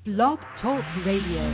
Blog Talk Radio.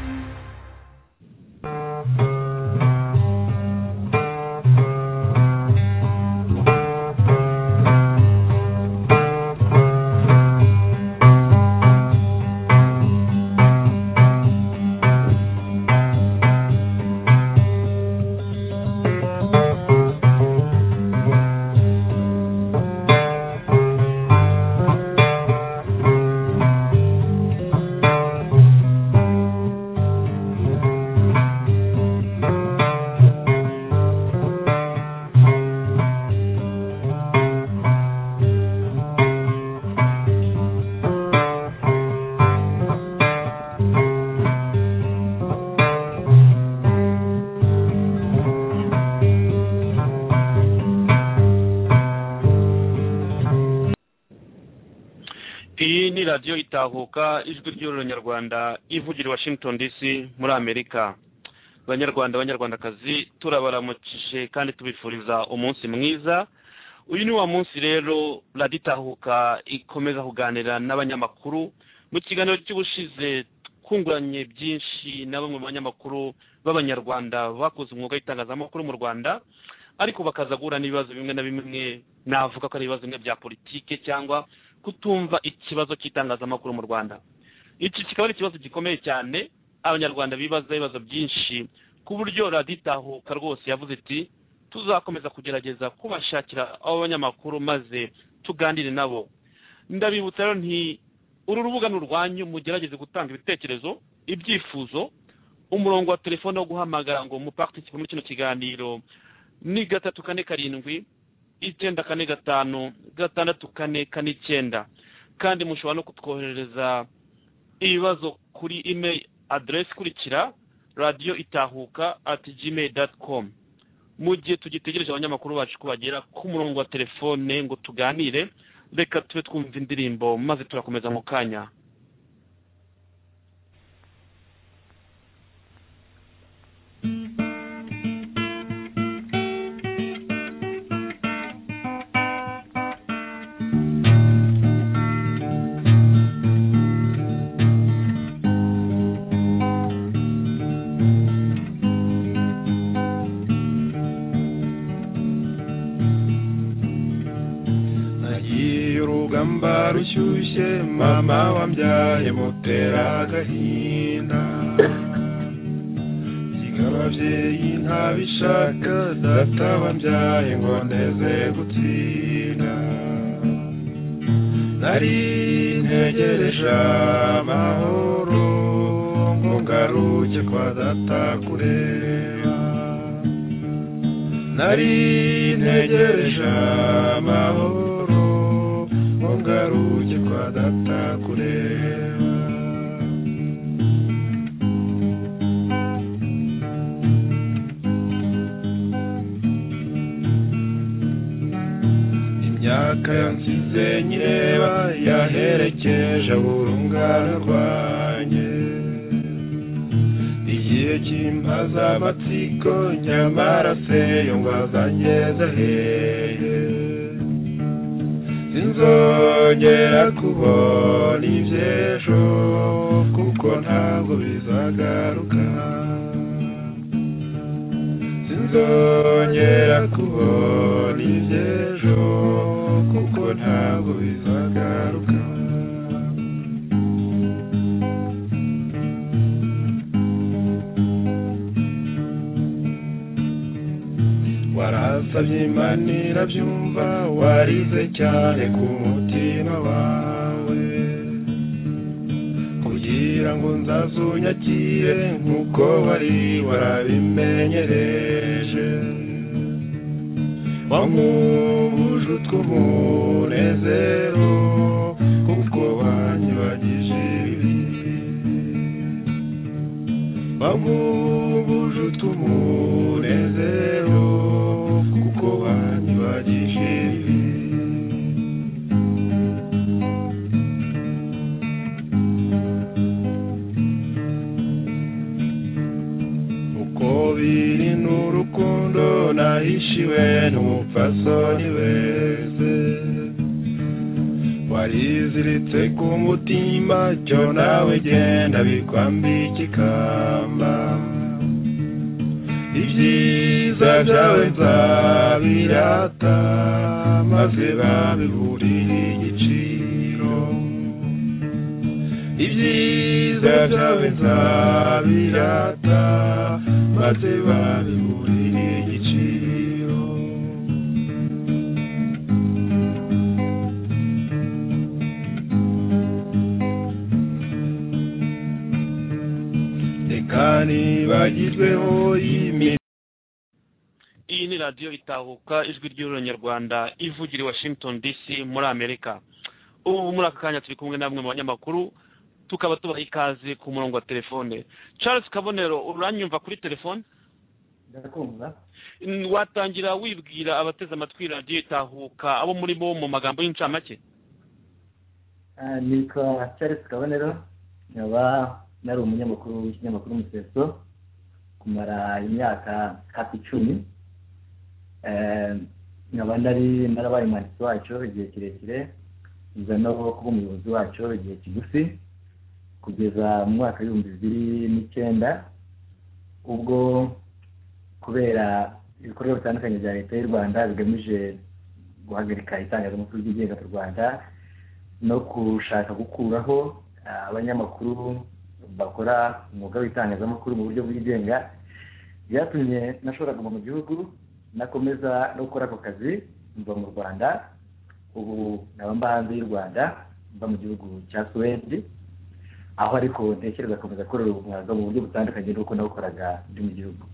Radio itahuka ijwi ry'Ururanyarwanda ivugira Washington DC muri Amerika. Banyarwandakazi turabaramukije kandi tubifuriza umunsi mwiza. Uyu ni wa munsi rero Radio itahuka ikomeza kuganira n'abanyamakuru mu kiganiro cy'ubushize kunguranye byinshi na bamwe mu banyamakuru b'Abanyarwanda bakoze umwuga w'itangazamakuru mu Rwanda, ariko bakaza guhura n'ibibazo bimwe na bimwe, navuga ko ari ibibazo bimwe bya politike cyangwa kutumva ikibazo cy'itangazamakuru mu Rwanda. Iki kikaba ari ikibazo gikomeye cyane, Abanyarwanda bibaza ibibazo byinshi, ku buryo Radio itahuka rwose yavuze iti tuzakomeza kugerageza kubashakira abo banyamakuru maze tuganire nabo. Ndabibutsa rero nti uru rubuga n'urwanyu, mugerageze gutanga ibitekerezo, ibyifuzo. Umurongo wa telefone wo guhamagara ngo muparticipe muri kino kiganiro ni 347 945 644 kandi mushobora no kutwoherereza ibibazo kuri email address kurikira radioitahuka@gmail.com. mu gihe tugitegereje abanyamakuru bacu kubagera ku murongo wa telefone ngo tuganire, reka tube twumva indirimbo maze turakomeza mu kanya. Rushyushye mama wambyaye mutera agahinda, ababyeyi ntabishaka, data wambyaye ngo ndeze gutsinda. Nari ntegereje amahoro ngo ngaruke kwa data kureba, nari ntegereje amahoro ngaruke kwa data kureba. Imyaka yansize nyireba yaherekeje urungano rwanjye, igihe kimpaza amatsiko nyamara se yo ngwazangeze hehe. Sinzongera kubona iby'ejo kuko ntabwo bizagaruka, sinzongera kubona iby'ejo kuko ntabwo bizagaruka. Warasabye Imana irabyumva, warize cyane ku mutima wawe kugira ngo nzazunyakire nk'uko wari warabimenyereje. Wankubuje utw'umunezero kuko wanyibagije ibibi, wankubuje utw'umunezero kuko wanyibagije ibibi. Uko biri n'urukundo nahishiwe n'umupfasoni wese, wariziritse ku mutima cyo nawe genda bikwambika ikamba ibyiza byawe nzabirata maze babiburiye igiciro ibyiza byawe nzabirata maze babiburiye igiciro reka nibagizweho iyi ni radiyo itahuka ijwi ry'Ururanyarwanda ivugira i Washington DC muri Amerika. Ubu muri aka kanya turi kumwe namwe mu banyamakuru tukaba tubaha ikaze ku murongo wa telefone. Charles Kabonero, uranyumva kuri telefone? Ndakumva. Watangira wibwira abateze amatwi radiyo itahuka abo muri bo mu magambo y'incamake? Nitwa Charles Kabonero, nkaba nari umunyamakuru w'ikinyamakuru Museso kumara imyaka hafi 10. Nkaba narabaye umwanditsi wacu igihe kirekire, nza no kuba umuyobozi wacu igihe kigufi kugeza mu mwaka w'2009 ubwo kubera ibikorwa bitandukanye bya leta y'u Rwanda bigamije guhagarika itangazamakuru ryigenga mu Rwanda no gushaka gukuraho abanyamakuru bakora umwuga w'itangazamakuru mu buryo bwigenga, byatumye nashobora kuguma mu gihugu nakomeza no gukora ako kazi mva mu Rwanda. Ubu naba hanze y'u Rwanda, mba mu gihugu cya Suwedi, aho ariko ntekereza komeza gukorera umwuga mu buryo butandukanye n'uko nawukoraga ndi mu gihugu.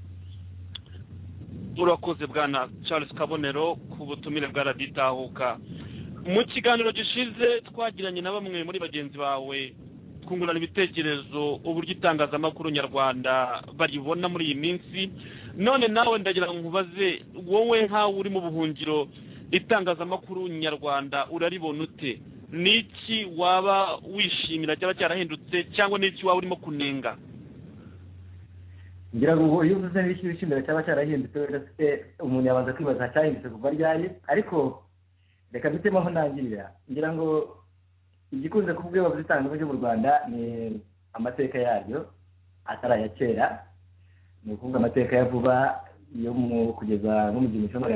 Urakoze bwana Charles Kabonero ku butumire bwa radiyo itahuka. Mu kiganiro gishize twagiranye na bamwe muri bagenzi bawe twungurana ibitekerezo uburyo itangazamakuru nyarwanda baribona muri iyi minsi. None nawe ndagira ngo nkubaze, wowe nkawe uri mu buhungiro, itangazamakuru nyarwanda uraribona ute? Niki waba wishimira cyaba cyarahindutse cyangwa niki waba urimo kunenga? Ngira ngo iyo uvuze n'iki wishimira cyaba cyarahindutse umuntu yabanza kwibaza cyahindutse kuva ryari, ariko reka dutemo aho nangirira. Ngira ngo igikunze kubwira abazitangazamakuru byo mu Rwanda ni amateka yaryo atari aya kera, ni ukuvuga amateka ya vuba yo kugeza nko mu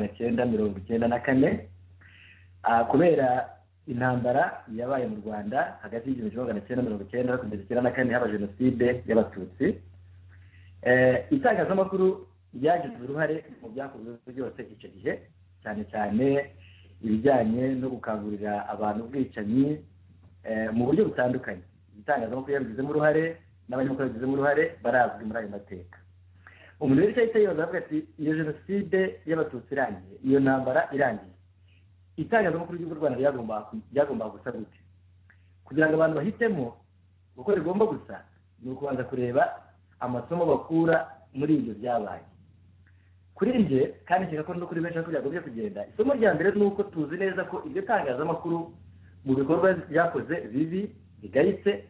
1994 kubera intambara yabaye mu Rwanda hagati y'1990 kugeza 1994 haba jenoside y'abatutsi. Itangazamakuru ryagize uruhare mu byakozwe byose icyo gihe, cyane cyane ibijyanye no gukangurira abantu ubwicanyi mu buryo butandukanye. Itangazamakuru yabigizemo uruhare n'abanyamakuru babigizemo uruhare barazwi muri ayo mateka. Umuntu wese ahita yibaza avuga ati iyo jenoside y'abatutsi irangiye, iyo ntambara irangiye, itangazamakuru ry'u Rwanda ryagomba gusa gute? Kugira ngo abantu bahitemo uko rigomba gusa, ni ukubanza kureba amasomo bakura muri ibyo byabaye. Kuri nje kandi nshaka ko no kuri benshi ko byagomba kugenda, isomo rya mbere ni uko tuzi neza ko ibyo tangazamakuru mu bikorwa byakoze bibi bigayitse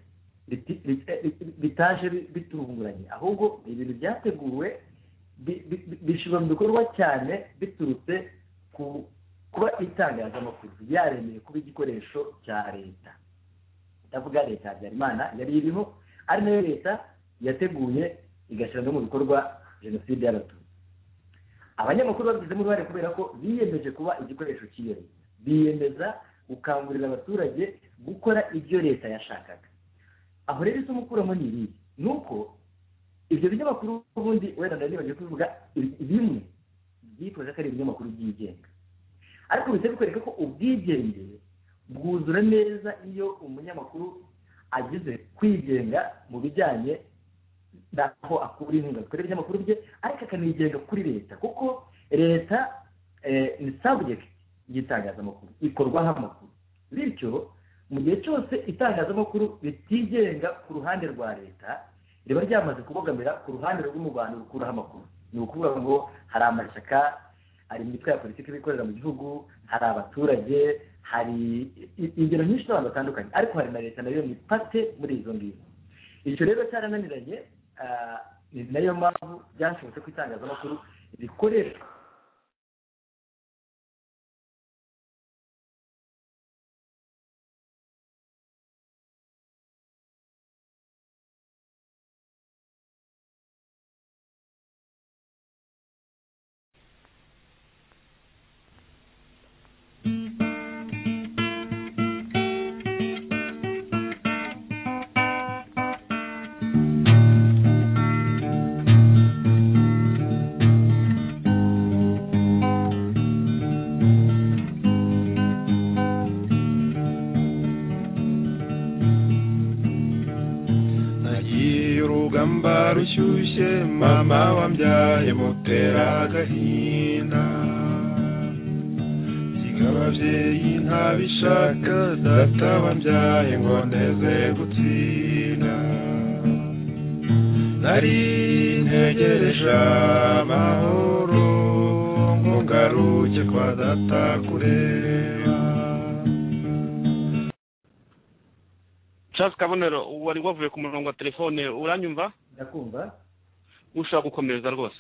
bitaje bitunguranye, ahubwo ibintu byateguwe bishobora mu bikorwa cyane biturutse kuba itangazamakuru yaremeye kuba igikoresho cya leta. Ndavuga leta ya Habyarimana yari iriho, ari nayo leta yateguye igashyira no mu bikorwa jenoside y'abatutsi. Abanyamakuru babigizemo uruhare kubera ko biyemeje kuba igikoresho cy'iyo leta, biyemeza gukangurira abaturage gukora ibyo leta yashakaga. Aho rero isomo ukuramo ni iri, nuko ibyo binyamakuru ubundi wenda ndanibagiye kuvuga bimwe byitwaje ko ari ibinyamakuru byigenga, ariko bise bikwereka ko ubwigenge bwuzura neza iyo umunyamakuru agize kwigenga mu bijyanye n'aho akura inkunga zikorera ibinyamakuru bye, ariko akanigenga kuri leta, kuko leta ni subject y'itangazamakuru, ikorwaho amakuru. Bityo mu gihe cyose itangazamakuru ritigenga ku ruhande rwa leta, riba ryamaze kubogamira ku ruhande rw'umubano rukuraho amakuru. Ni ukuvuga ngo hari amashyaka, hari imitwe ya politiki bikorera mu gihugu, hari abaturage, hari ingero nyinshi z'abantu batandukanye, ariko hari na leta nayo ni pate muri izo ngizo. Icyo rero cyarananiranye, ni nayo mpamvu byashobotse ko itangazamakuru rikoreshwa urugamba rushyushye mama wambyaye mutera agahinda siga ababyeyi ntabishaka data wambyaye ngo ndeze gutsinda nari ntegereje amahoro ngo ngaruke kwa data kureba. Charles Kabonero wari wavuye ku murongo wa telefone uranyumva? Ndakumva. Ushaka gukomereza rwose.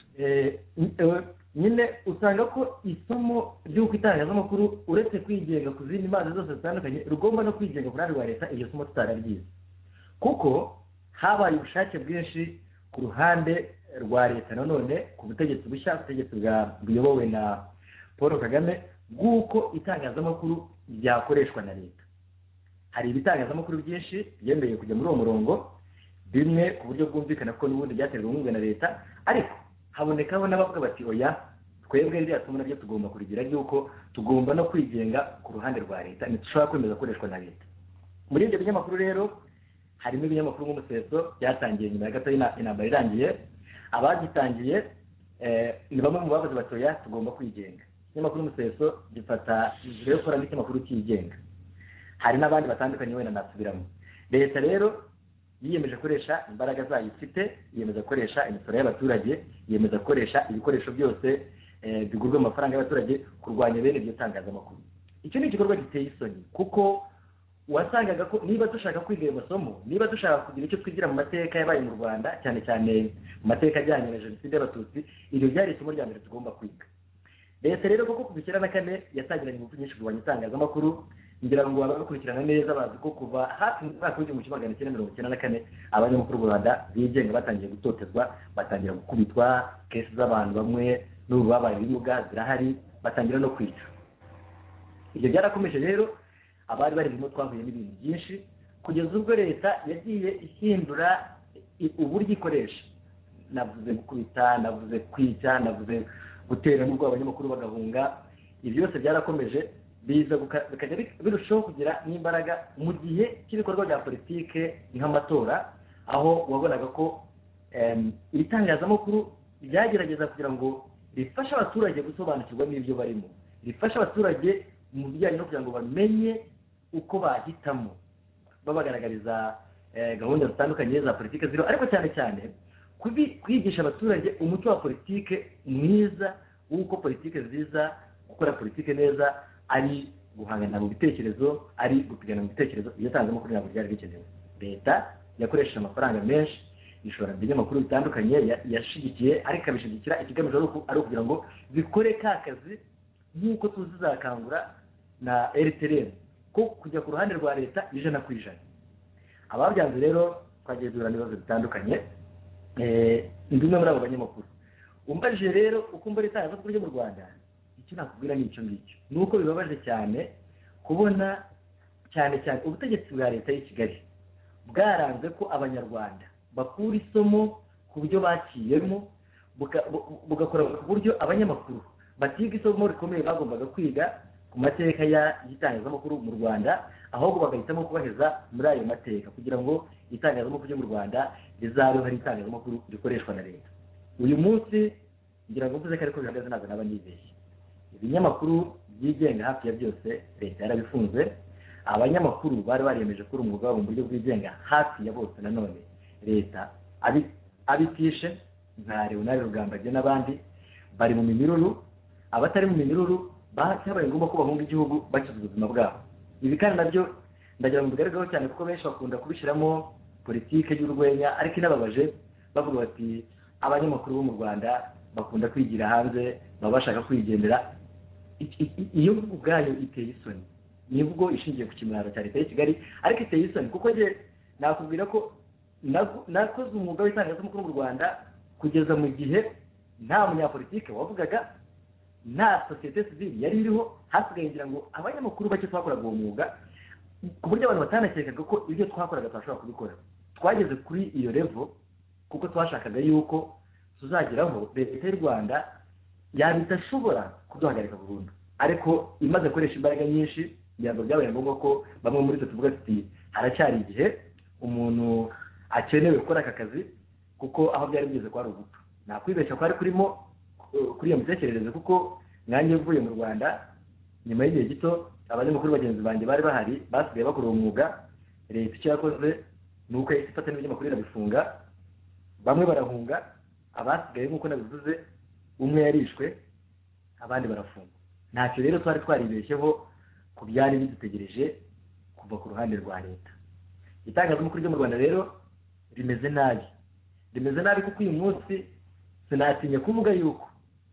Nyine usanga ko isomo ry'uko itangazamakuru uretse kwigenga ku zindi mpande zose zitandukanye rugomba no kwigenga kuri rwa leta, iryo somo tutararyize kuko habaye ubushake bwinshi ku ruhande rwa leta nanone ku butegetsi bushya, ubutegetsi buyobowe na Paul Kagame, bw'uko itangazamakuru ryakoreshwa na leta. Hari ibitangazamakuru byinshi byemeye kujya muri uwo murongo, bimwe ku buryo bwumvikana ko n'ubundi byaterwa inkunga na leta, ariko habonekaho n'abavuga bati oya twebwe ririya somo naryo tugomba kurigira ry'uko tugomba no kwigenga ku ruhande rwa leta, ntitushobora kwemeza gukoreshwa na leta. Muri ibyo binyamakuru rero harimo ibinyamakuru nk'Umuseso byatangiye nyuma ya gato y'intambara irangiye. Abagitangiye ni bamwe mu bavuze bati oya tugomba kwigenga. Ikinyamakuru Umuseso gifata ijoro yo gukora n'ikinyamakuru cyigenga. Hari n'abandi batandukanye wenda nasubiramo. Leta rero yiyemeje gukoresha imbaraga zayo ifite, yiyemeza gukoresha imisoro y'abaturage, yiyemeza gukoresha ibikoresho byose bigurwa amafaranga y'abaturage kurwanya bene ibyo tangazamakuru. Icyo ni igikorwa giteye isoni kuko wasangaga ko niba dushaka kwiga ayo masomo, niba dushaka kugira icyo twigira mu mateka yabaye mu Rwanda, cyane cyane mu mateka ajyanye na jenoside y'Abatutsi, iryo ryari isomo rya mbere tugomba kwiga. Leta rero koko kuva 1994 yatangiranye ingufu nyinshi kurwanya itangazamakuru. Ngira ngo abakurikirana neza bazi ko kuva hafi mu mwaka w'1994 abanyamakuru b'u Rwanda bigenga batangiye gutotezwa, batangira gukubitwa, kesi z'abantu bamwe n'ubu babaye ibimuga zirahari, batangira no kwica. Ibyo byarakomeje rero, abari bari mu twahuye n'ibintu byinshi kugeza ubwo leta yagiye ihindura uburyo ikoresha. Navuze gukubita, navuze kwica, navuze gutera n'ubwo abanyamakuru bagahunga. Ibyo byose byarakomeje biza bikajya birushaho kugira n'imbaraga mu gihe cy'ibikorwa bya politike nk'amatora, aho wabonaga ko ibitangazamakuru byagerageza kugira ngo rifashe abaturage gusobanukirwa n'ibyo barimo, rifashe abaturage mu bijyanye no kugira ngo bamenye uko bahitamo, babagaragariza gahunda zitandukanye za politike ziriho, ariko cyane cyane kwigisha abaturage umuco wa politike mwiza, w'uko politike nziza, gukora politike neza ari guhangana mu bitekerezo, ari gupigana mu bitekerezo. Iyo tangazamakuru ntabwo ryari rikenewe. Leta yakoresheje amafaranga menshi, ishora ibinyamakuru bitandukanye yashigikiye, ariko abishigikira ikigamije ari ukugira ngo bikore ka kazi nk'uko tuzi zakangura na RTL ko kujya ku ruhande rwa leta ijana ku ijana. Ababyanze rero twagiye duhura n'ibibazo bitandukanye. Ndi umwe muri abo banyamakuru. Umbajije rero uko mbona itangazamakuru ryo mu Rwanda, icyo nakubwira ni icyo ngicyo. Nuko bibabaje cyane kubona cyane ubutegetsi bwa leta y'i Kigali bwaranze ko abanyarwanda bakura isomo ku buryo bakiyemo, bugakora ku buryo abanyamakuru batiga isomo rikomeye bagombaga kwiga ku mateka y'itangazamakuru mu Rwanda, ahubwo bagahitamo kubaheza muri ayo mateka kugira ngo itangazamakuru ryo mu Rwanda rizabeho hari itangazamakuru rikoreshwa na leta. Uyu munsi ngira ngo mvuze ko ariko bihagaze ntabwo naba nibeshye. Ibinyamakuru byigenga hafi ya byose leta yarabifunze. Abanyamakuru bari bariyemeje gukora umwuga wabo mu buryo bwigenga hafi ya bose nanone leta abitishe, nka Leonard Rugambage n'abandi bari mu minyururu. Abatari mu minyururu bahaye ngombwa ko bahunga igihugu bakiza ubuzima bwabo. Ibi kandi nabyo ndagira ngo bigaragaho cyane kuko benshi bakunda kubishyiramo politike y'urwenya, ariko inababaje bavuga bati abanyamakuru bo mu Rwanda bakunda kwigira hanze, baba bashaka kwigendera. Iyo ubwayo iteye isoni, nibwo ishingiye ku kimwaro cya leta y'i Kigali, ariko iteye isoni kuko je nakubwira ko nakoze umwuga w'itangazamakuru mu Rwanda kugeza mu gihe nta munyapolitike wavugaga, nta sosiyete sivile yari iriho, hasigaye ngira ngo abanyamakuru bake twakoraga uwo mwuga ku buryo abantu batanakekaga ko ibyo twakoraga twashobora kubikora. Twageze kuri iyo level kuko twashakaga yuko tuzageraho leta y'u Rwanda yaba idashobora kuduhagarika burundu, ariko imaze gukoresha imbaraga nyinshi ntabwo byabaye ngombwa ko bamwe muri twe tuvuga tuti haracyari igihe umuntu akenewe gukora aka kazi, kuko aho byari bigeze kwari ugupfa. Nakwibeshya ko ari kurimo kuri iyo mitekerereze, kuko nanjye mvuye mu Rwanda nyuma y'igihe gito abanyamakuru bagenzi banjye bari bahari basigaye bakora uwo mwuga. Leta icyo yakoze ni uko yahise ifata n'ibinyamakuru irabifunga, bamwe barahunga, abasigaye nk'uko nabivuze umwe yarishwe abandi barafungwa. Ntacyo rero twari twaribeshyeho ku byari bidutegereje kuva ku ruhande rwa leta. Itangazamakuru ryo mu Rwanda rero rimeze nabi kuko uyu munsi sinatinya kuvuga yuko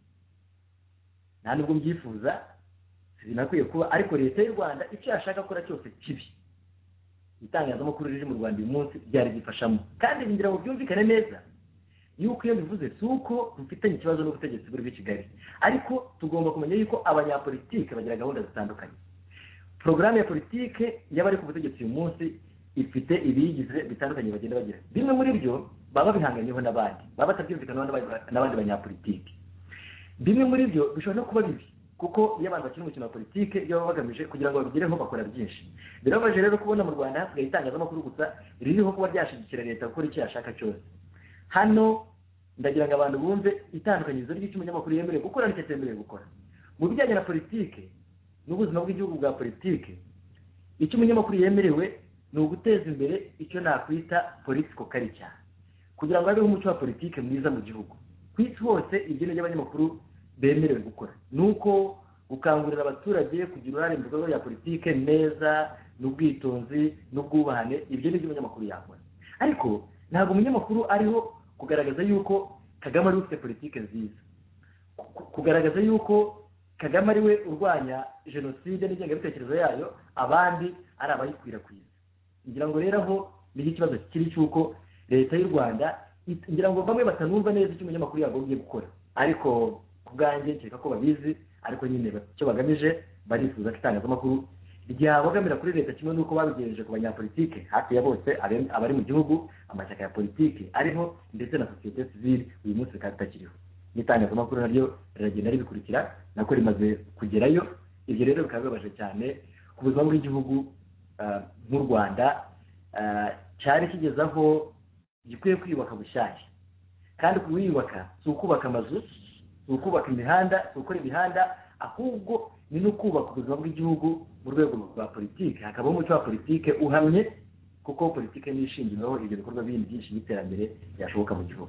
nta nubwo mbyifuza, sinakwiye kuba, ariko leta y'u Rwanda icyo yashaka gukora cyose kibi itangazamakuru riri mu Rwanda uyu munsi byari bifashamo. Kandi ngira ngo byumvikane neza yuko iyo bivuze si uko dufitanye ikibazo n'ubutegetsi bw'i Kigali, ariko tugomba kumenya yuko abanyapolitike bagira gahunda zitandukanye. Porogaramu ya politike y'abari ku butegetsi uyu munsi ifite ibiyigize bitandukanye bagenda bagira. Bimwe muri byo baba bihanganyeho n'abandi, baba batabyumvikanaho n'abandi banyapolitike. Bimwe muri byo bishobora no kuba bibi, kuko iyo abantu bakina umukino wa politike iyo baba bagamije kugira ngo babigereho bakora byinshi. Birabaje rero kubona mu Rwanda hasigaye itangazamakuru gusa ririho kuba ryashyigikira leta gukora icyo yashaka cyose. Hano ndagira ngo abantu bumve itandukanyirizo ry'icyo umunyamakuru yemerewe gukora n'icyo atemerewe gukora mu bijyanye na politike n'ubuzima bw'igihugu bwa politike. Icyo umunyamakuru yemerewe ni uguteza imbere icyo nakwita political culture, kugira ngo habeho umuco wa politike mwiza mu gihugu. Ku isi hose ibyo nibyo abanyamakuru bemerewe gukora, nuko gukangurira abaturage kugira uruhare mu bikorwa bya politike neza n'ubwitonzi n'ubwubahane. Ibyo nibyo umunyamakuru yakora, ariko ntabwo umunyamakuru ariho kugaragaza yuko Kagame ari ufite politike nziza, kugaragaza yuko Kagame ari we urwanya jenoside n'ingengabitekerezo yayo, abandi ari abayikwirakwiza. Ngira ngo rero aho niho ikibazo kiri cy'uko leta y'u Rwanda, ngira ngo bamwe batanumva neza icyo umunyamakuru yagombye gukora, ariko ku bwanjye nkeka ko babizi, ariko nyine icyo bagamije barifuza ko itangazamakuru ryabogamira kuri leta kimwe n'uko babigejeje ku banyapolitike hafi ya bose abari mu gihugu, amashyaka ya politike ariho ndetse na sosiyete sivile uyu munsi bikaba bitakiriho. N'itangazamakuru naryo riragenda ribikurikira, nako rimaze kugerayo. Ibyo rero bikaba bibabaje cyane ku buzima bw'igihugu nk'u Rwanda cyari kigeze aho gikwiye kwiyubaka bushyashya. Kandi kuwiyubaka si ukubaka amazu, si ukubaka imihanda, si ukora imihanda, ahubwo ni no kubaka ubuzima bw'igihugu mu rwego rwa politike, hakabaho umuco wa politike uhamye, kuko politike ni ishingiraho ibyo bikorwa bindi byinshi by'iterambere byashoboka mu gihugu.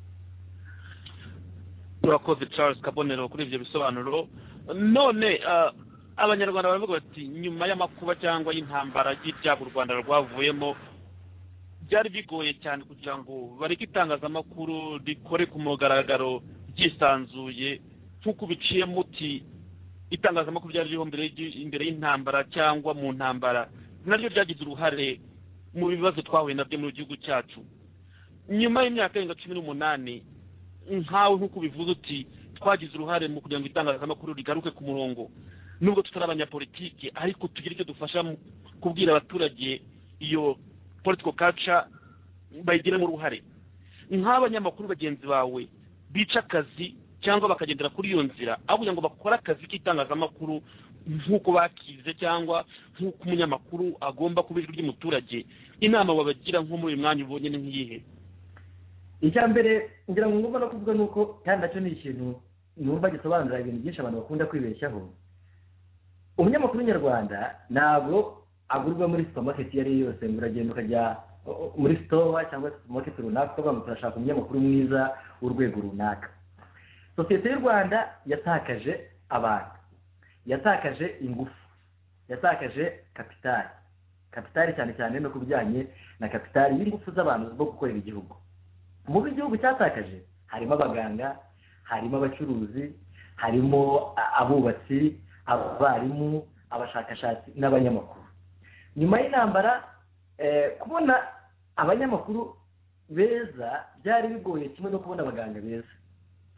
Urakoze Charles Kabonero kuri ibyo bisobanuro. None abanyarwanda baravuga bati nyuma y'amakuba cyangwa y'intambara y'ibyago u Rwanda rwavuyemo byari bigoye cyane kugira ngo bareke itangazamakuru rikore ku mugaragaro ryisanzuye nk'uko biciye muti itangazamakuru ryari ririho imbere y'intambara cyangwa mu ntambara, naryo ryagize uruhare mu bibazo twahuye nabyo mu gihugu cyacu. Nyuma y'imyaka irenga 18 nkawe nk'uko bivuze uti twagize uruhare mu kugira ngo itangazamakuru rigaruke ku murongo, nubwo tutari abanyapolitike, ariko tugira icyo dufasha mu kubwira abaturage iyo political culture bayigiramo uruhare. Nk'abanyamakuru bagenzi bawe bica akazi cyangwa bakagendera kuri iyo nzira, aho kugira ngo bakore akazi k'itangazamakuru nk'uko bakize cyangwa nk'uko umunyamakuru agomba kuba ijwi ry'umuturage, inama wabagira nko muri uyu mwanya ubonye ni nk'iyihe? Icya mbere ngira ngo ngomba no kuvuga nuko kandi nacyo ni ikintu numva gisobanura ibintu byinshi abantu bakunda kwibeshyaho. Umunyamakuru nyarwanda ntabwo agurwa muri supermarket yari yose, ngo uragenda ukajya muri store cyangwa supermarket runaka ukavuga ngo turashaka umunyamakuru mwiza w'urwego runaka. Sosiyete y'u Rwanda yatakaje abantu, yatakaje ingufu, yatakaje kapitali cyane cyane no kubijyanye na kapitali y'ingufu z'abantu zo gukorera igihugu. Mu gihugu cyatakaje harimo abaganga, harimo abacuruzi, harimo abubatsi, abarimu, abashakashatsi n'abanyamakuru. Nyuma y'intambara kubona abanyamakuru beza byari bigoye kimwe no kubona abaganga beza.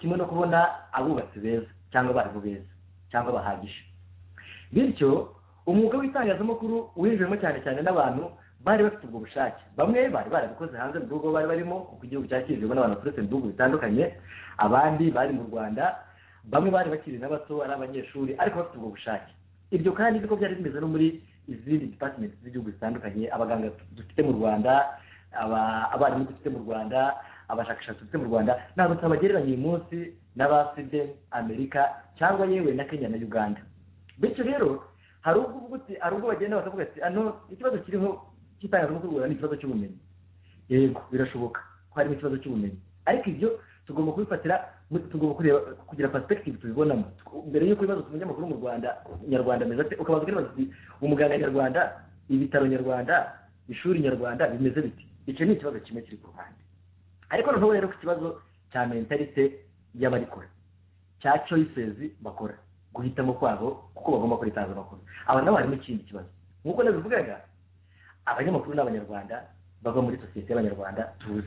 kimwe no kubona abubatsi beza cyangwa abarimu beza cyangwa bahagije. Bityo umwuga w'itangazamakuru winjiyemo cyane cyane n'abantu bari bafite ubwo bushake. Bamwe bari barabikoze hanze mu gihugu bari barimo kuko igihugu cyakirijwe n'abantu baturutse mu bihugu bitandukanye, abandi bari mu Rwanda, bamwe bari bakiri n'abato ari abanyeshuri ariko bafite ubwo bushake. Ibyo kandi niko byari bimeze no muri izindi department z'igihugu zitandukanye, abaganga dufite mu Rwanda, abarimu dufite mu Rwanda, abashakashatsi dufite mu Rwanda, ntabwo twabagereranya uyu munsi n'abaside Amerika cyangwa yewe na Kenya na Uganda. Bityo rero hari ubwo bagenda bakavuga ati ikibazo kiriho cy'itangazamakuru ni ikibazo cy'ubumenyi. Yego birashoboka ko harimo ikibazo cy'ubumenyi, ariko ibyo tugomba kubifatira, tugomba kugira perspective tubibonamo. Mbere y'uko ibibazo umunyamakuru mu Rwanda nyarwanda meze ate, ukabaza kwibaza ati umuganga nyarwanda, ibitaro nyarwanda, ishuri nyarwanda bimeze biti. Icyo ni ikibazo kimwe kiri ku ruhande. Ariko noneho rero ku kibazo cya mentalite y'abarikora, cya choices bakora, guhitamo kwabo kuko bagomba gukora itangazamakuru. Aba nabo harimo ikindi kibazo. Nk'uko nabivugaga, abanyamakuru n'abanyarwanda bava muri sosiyete y'abanyarwanda tuzi.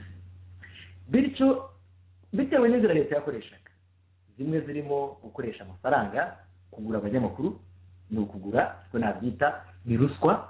Bityo bitewe n'inzira leta yakoreshaga, zimwe zirimo gukoresha amafaranga kugura abanyamakuru, ni ukugura ko nabyita ni ruswa.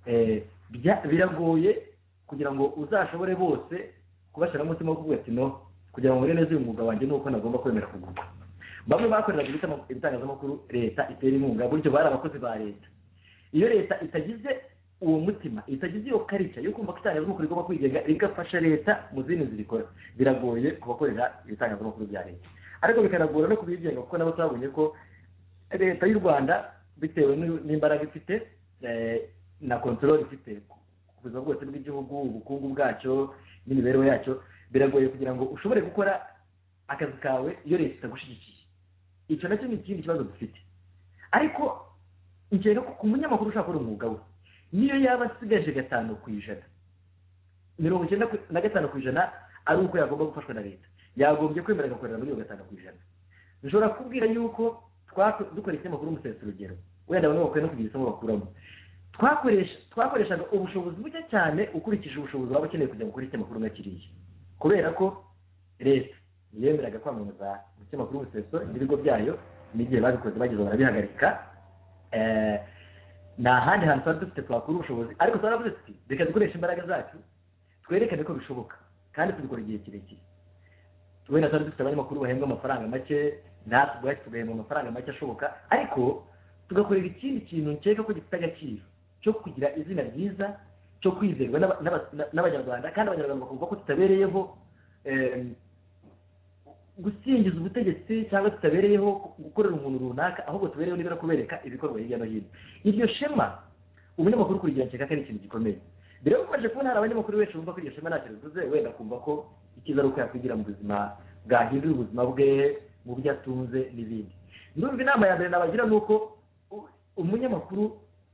Biragoye kugira ngo uzashobore bose kubashyiramo umutima wo kuvuga ati no, kugira ngo neza uyu mwuga wanjye nuko nagomba kwemera kugurwa. Bamwe bakoreraga ibitangazamakuru leta itera inkunga, buryo bari abakozi ba leta. Iyo leta itagize uwo mutima, itagize iyo karita yo kumva ko itangazamakuru rigomba kwigenga rigafasha leta mu zindi nzira ikora, biragoye kubakorera ibitangazamakuru bya leta. Ariko bikanagora no kubigenga kuko nabo twabonye ko leta y'u Rwanda bitewe n'imbaraga ifite na control ifite ku buzima bwose bw'igihugu, ubukungu bwacyo n'imibereho yacyo, biragoye kugira ngo ushobore gukora akazi kawe iyo leta itagushyigikiye. Icyo nacyo ni ikindi kibazo dufite. Ariko ikero ku munyamakuru ushaka gukora umwuga we, niyo yaba asigaje 5%, 95% ari uko yagomba gufashwa na leta, yagombye kwemera agakorera muri 5%. Nshobora kubwira yuko dukora ikinyamakuru Umuseso urugero, wenda bamwe bakwiye no kugira isomo bakuramo. Twakoreshaga ubushobozi buke cyane ukurikije ubushobozi waba ukeneye kujya gukora ikinyamakuru nka kiriya, kubera ko leta yemeraga kwamamaza mu kinyamakuru Umuseso ibigo byayo, n'igihe babikoze bageze barabihagarika. Nta handi hantu twari dufite twakura ubushobozi, ariko twaravuze tuti reka dukoresha imbaraga zacu twerekane ko bishoboka kandi tubikora igihe kirekire. Wenda twari dufite abanyamakuru bahembwa amafaranga make, natwe ubwacu tugahembwa amafaranga make ashoboka, ariko tugakorera ikindi kintu nkeka ko gifite agaciro cyo kugira izina ryiza, cyo kwizerwa n'abanyarwanda, kandi abanyarwanda bakumva ko tutabereyeho gusingiza ubutegetsi cyangwa tutabereyeho gukorera umuntu runaka, ahubwo tubereyeho nibura kubereka ibikorwa hirya no hino. Iryo shema umunyamakuru kurigira nkeka ko ari ikintu gikomeye. Mbere yo kubaje kubona hari abanyamakuru benshi bumva ko iryo shema ntacyo bivuze, wenda kumva ko ikiza ari uko yakwigira mu buzima bwahindura ubuzima bwe, mu byo atunze n'ibindi. Ndumva inama ya mbere nabagira ni uko umunyamakuru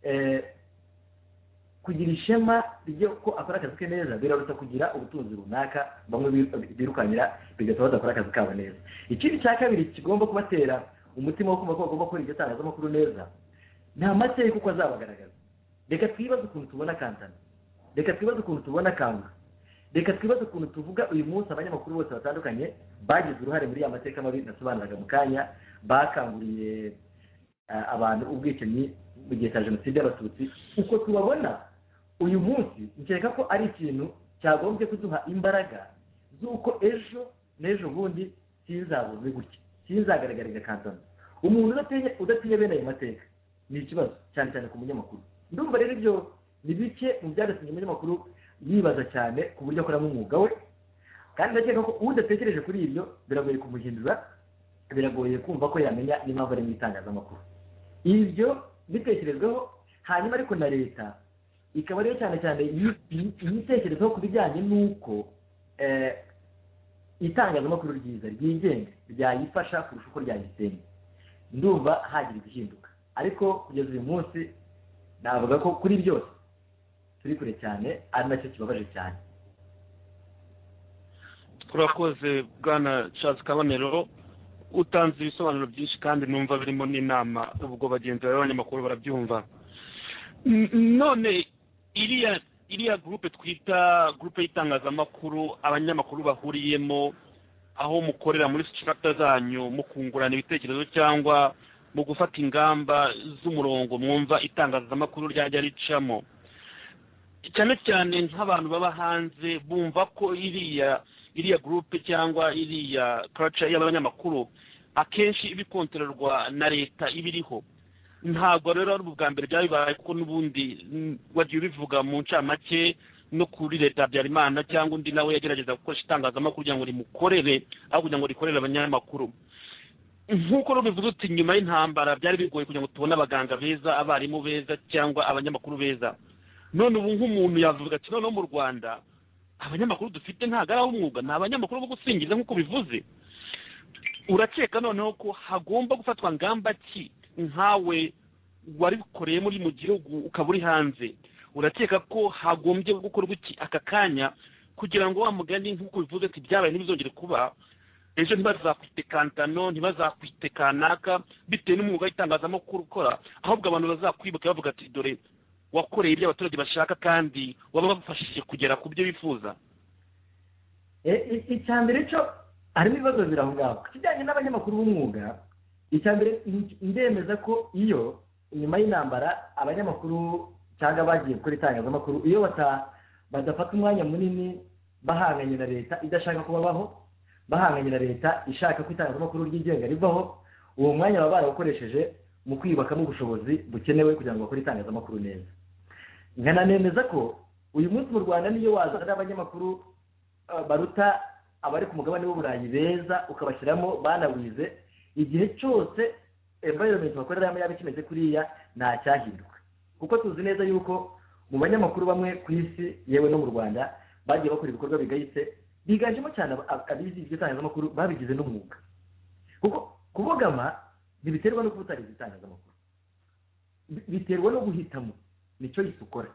kugira ishema ryo ko akora akazi ke neza biraruta kugira ubutunzi runaka bamwe birukanira bigatuma badakora akazi kabo neza. Ikindi cya kabiri kigomba kubatera umutima wo kumva ko bagomba gukora iryo tangazamakuru neza, nta mateka uko azabagaragaza. Reka twibaze ukuntu tubona Kantana, reka twibaze ukuntu tubona Kangura, reka twibaze ukuntu tuvuga uyu munsi abanyamakuru bose batandukanye bagize uruhare muri ya mateka mabi nasobanuraga mu kanya, bakanguriye abantu ubwicanyi mu gihe cya jenoside y'Abatutsi. Uko tubabona uyu munsi nkeka ko ari ikintu cyagombye kuduha imbaraga z'uko ejo n'ejo bundi sinzabuze gutya, sinzagaragarira Kantana. Umuntu udatinya bene ayo mateka ni ikibazo cyane cyane ku munyamakuru. Ndumva rero ibyo ni bike mu byagatumye umunyamakuru yibaza cyane ku buryo akoramo umwuga we, kandi ndakeka ko udatekereje kuri ibyo biragoye kumuhindura, biragoye kumva ko yamenya n'impamvu ari mu itangazamakuru. Ibyo bitekerezweho, hanyuma ariko na leta ikaba rero cyane cyane yitekerezaho ku bijyanye n'uko itangazamakuru ryiza ryigenga ryayifasha kurusha uko ryayisenya. Ndumva hagira igihinduka, ariko kugeza uyu munsi navuga ko kuri byose turi kure cyane, ari nacyo kibabaje cyane. turakoze bwana Charles Kabonero, utanze ibisobanuro byinshi kandi numva birimo n'inama, ubwo bagenzi b'abanyamakuru barabyumva. None iriya groupe twita groupe y'itangazamakuru abanyamakuru bahuriyemo aho mukorera muri structure zanyu mu kungurana ibitekerezo cyangwa mu gufata ingamba z'umurongo mwumva itangazamakuru ryajya ricamo, cyane cyane nk'abantu baba hanze bumva ko iriya groupe cyangwa iriya culture y'abanyamakuru akenshi ibikontorerwa na leta ibiriho. Ntabwo rero ari ubwa mbere byabaye, kuko n'ubundi wagiye ubivuga mu ncamake no kuri leta ya Habyarimana cyangwa undi nawe yagerageza gukoresha itangazamakuru kugira ngo rimukorere aho kugira ngo rikorere abanyamakuru. Nk'uko rero bivuze uti nyuma y'intambara byari bigoye kugira ngo tubone abaganga beza, abarimu beza cyangwa abanyamakuru beza. None ubu nk'umuntu yavuga ati noneho mu Rwanda abanyamakuru dufite ntabwo ari umwuga, ni abanyamakuru bo gusingiza nk'uko bivuze. Urakeka noneho ko hagomba gufatwa ngamba ki nkawe wari bikoreye muri mu gihugu ukaba uri hanze, urakeka ko hagombye gukorwa iki aka kanya kugira ngo wa mugani nk'uko bivuze ati byabaye ntibizongere kuba, ejo ntibazakwite kantano, ntibazakwite kanaka bitewe n'umwuga w'itangazamakuru ukora, ahubwo abantu bazakwibuka bavuga ati dore wakoreye ibyo abaturage bashaka kandi wabafashije kugera ku byo bifuza? Icyambere cyo harimo ibibazo biri aho ngaho kijyanye n'abanyamakuru b'umwuga. Icyambere ndemeza ko iyo nyuma y'intambara abanyamakuru cyangwa bagiye gukora itangazamakuru, iyo badafata umwanya munini bahanganye na leta idashaka kubabaho, bahanganye na leta ishaka ko itangazamakuru ryigenga rivaho, uwo mwanya baba barawukoresheje mu kwiyubakamo ubushobozi bukenewe kugira ngo bakore itangazamakuru neza. Nkananemeza ko uyu munsi mu Rwanda niyo wazana abanyamakuru baruta abari ku mugabane w'Uburayi beza ukabashyiramo banawize, igihe cyose environment bakoreramo yaba kimeze kuriya nta cyahinduka, kuko tuzi neza yuko mu banyamakuru bamwe ku isi yewe no mu Rwanda bagiye bakora ibikorwa bigayitse, biganjemo cyane abizi itangazamakuru babigize n'umwuga. Kuko kubogama ntibiterwa no kubutariza itangazamakuru, biterwa no guhitamo nicyo yisukora.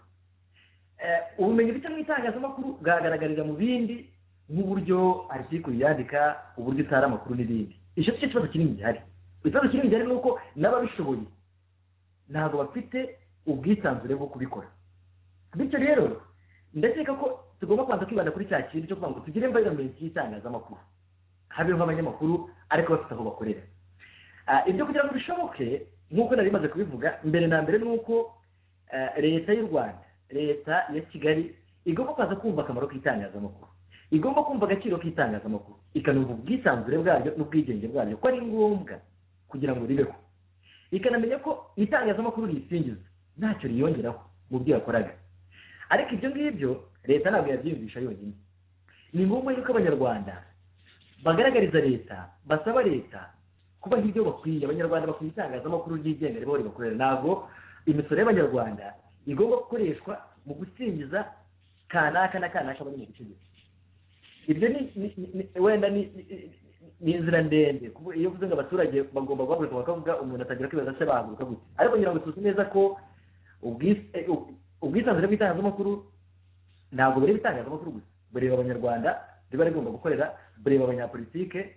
Ubumenyi buke mu itangazamakuru bwagaragarira mu bindi, nk'uburyo article yandika, uburyo utara amakuru n'ibindi. Icyo cyo kibazo kinini gihari. Ikibazo kinini gihari ni uko n'ababishoboye ntabwo bafite ubwisanzure bwo kubikora. Bityo rero ndakeka ko tugomba kwanza kwibanda kuri cya kintu cyo kuvuga ngo tugire environment y'itangazamakuru, habeho abanyamakuru ariko bafite aho bakorera. Ibyo kugira ngo bishoboke nk'uko nari maze kubivuga mbere na mbere, ni uko leta y'u Rwanda, leta ya Kigali igomba kwanza kumva akamaro k'itangazamakuru, igomba kumva agaciro k'itangazamakuru, ikanumva ubwisanzure bwaryo n'ubwigenge bwaryo ko ari ngombwa kugira ngo ribeho, ikanamenya ko itangazamakuru risingiza ntacyo riyongeraho mu byo yakoraga. Ariko ibyo ngibyo leta ntabwo yabyiyumvisha yonyine. Ni ngombwa yuko abanyarwanda bagaragariza leta, basaba leta kuba nk'ibyo bakwiye. Abanyarwanda bakwiye itangazamakuru ryigenga ribaho ribakorera. Ntabwo imisoro y'abanyarwanda igomba gukoreshwa mu gusingiza kanaka na kanaka bari mu butegetsi. Ibyo wenda ni inzira ndende. Iyo uvuze ngo abaturage bagomba guhaguruka bakavuga, umuntu atagira kwibaza se bahaguruka gute. Ariko ngira ngo tuzi neza ko ubwisanzure bw'itangazamakuru ntabwo bureba itangazamakuru gusa, bureba abanyarwanda riba rigomba gukorera, bureba abanyapolitike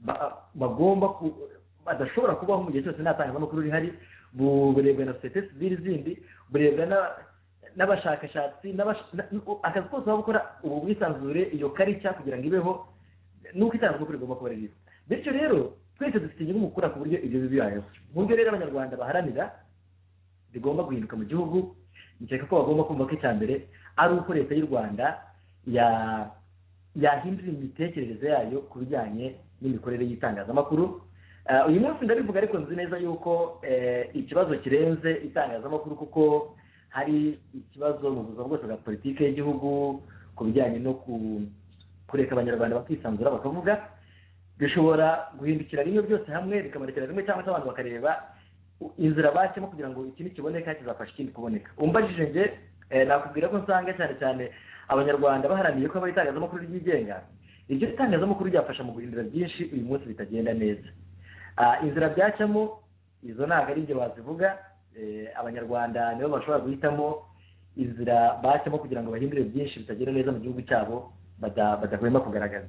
badashobora kubaho mu gihe cyose nta tangazamakuru rihari, burebwa na sosiyete sivile zindi, burebwa n'abashakashatsi, akazi kose waba gukora ubu bwisanzure, iyo karicya kugira ngo ibeho, nuko itangazamakuru rigomba kuba ririho. Bityo rero twese dufite inyungu mu gukora ku buryo ibyo bibayeho. Mu buryo rero abanyarwanda baharanira bigomba guhinduka mu gihugu, nkeka ko bagomba kumva ko icyambere ari uko leta y'u Rwanda yahindura imitekerereze yayo ku bijyanye n'imikorere y'itangazamakuru. Uyu munsi ndabivuga ariko nzi neza yuko ikibazo kirenze itangazamakuru, kuko hari ikibazo mu buzima bwose bwa politiki y'igihugu ku bijyanye no kureka abanyarwanda bakisanzura bakavuga. Bishobora guhindukira rimwe byose hamwe bikamurekera rimwe, cyangwa se abantu bakareba inzira bacemo kugira ngo ikintu kiboneka kizafasha ikindi kuboneka. Umbajije nge nakubwira ko nsanga cyane cyane abanyarwanda baharaniye ko itangazamakuru ryigenga. Iryo itangazamakuru ryafasha mu guhindura byinshi uyu munsi bitagenda neza. Inzira byacamo izo ntabwo ari ibyo bazivuga, abanyarwanda nibo bashobora guhitamo inzira bacamo kugira ngo bahindure byinshi bitagenda neza mu gihugu cyabo badahwema kugaragaza.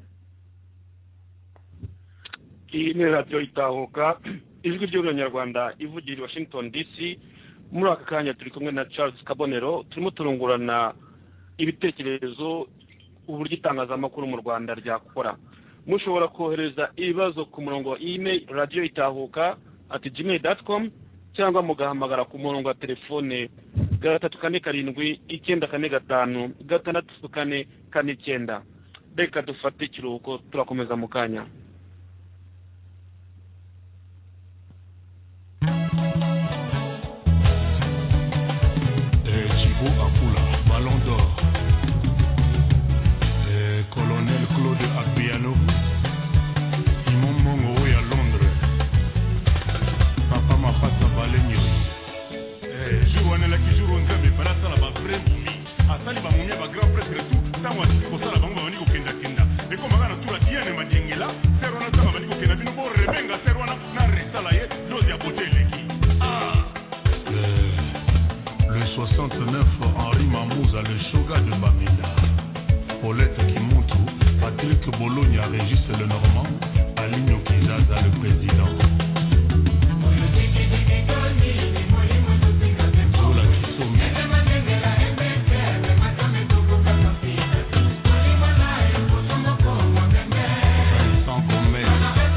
Iyi ni radiyo Itahuka, ijwi ry'Abanyarwanda ivugira i Washington DC. Muri aka kanya turi kumwe na Charles Kabonero, turimo turungurana ibitekerezo uburyo itangazamakuru mu Rwanda ryakora. mushobora kohereza ibibazo ku murongo wa email radioitahuka@gmail.com cyangwa mugahamagara ku murongo wa telefone 347-45-644-9. Reka dufate ikiruhuko turakomeza mu kanya. Chibo Akula, Ballon d'Or. Colonel Claude Agbiano, Simon Mongo à Londres. Papa Mapasa Balenyo. Jouane la qui joue on mais para ça la ba frère Mumi. Asali ba Mumi ba grand frère tout. Tanwa ko sala bango bani ko kenda kenda. E ko magana tula tiane majengela. Serona sama bani ko kenda bino bo rebenga serona na resala ye dozi ya boteleki. Le 69 Henri Mamouza, le shoga de Bamenda. Paulette Kimuntu, Patrick Bologna, Régis Le Normand, Aligno Kizaza, le président. Zola Kisomi. Vincent Gomez.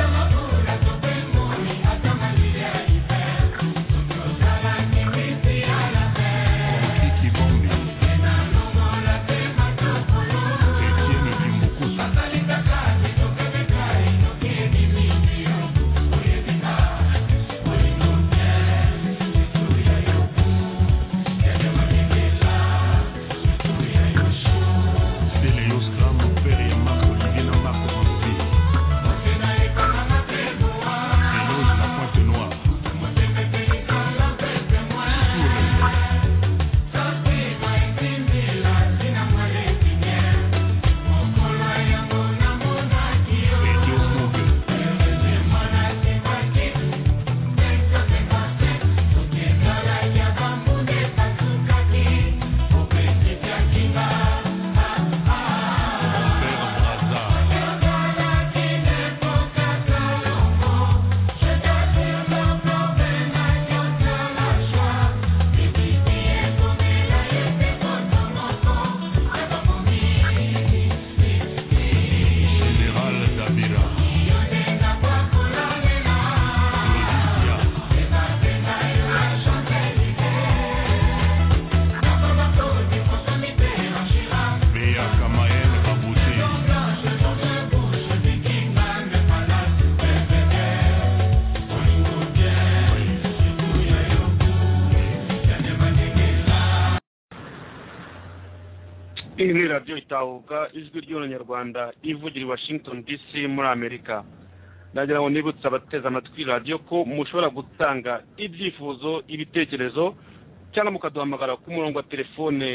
Iyi radio Itahuka, ijwi ry'Abanyarwanda ivugira i Washington DC muri Amerika. Ndagira ngo nibutse abateze amatwi radio ko mushobora gutanga ibyifuzo, ibitekerezo cyangwa mukaduhamagara ku murongo wa telefone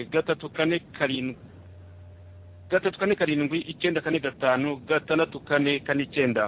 347-945-644.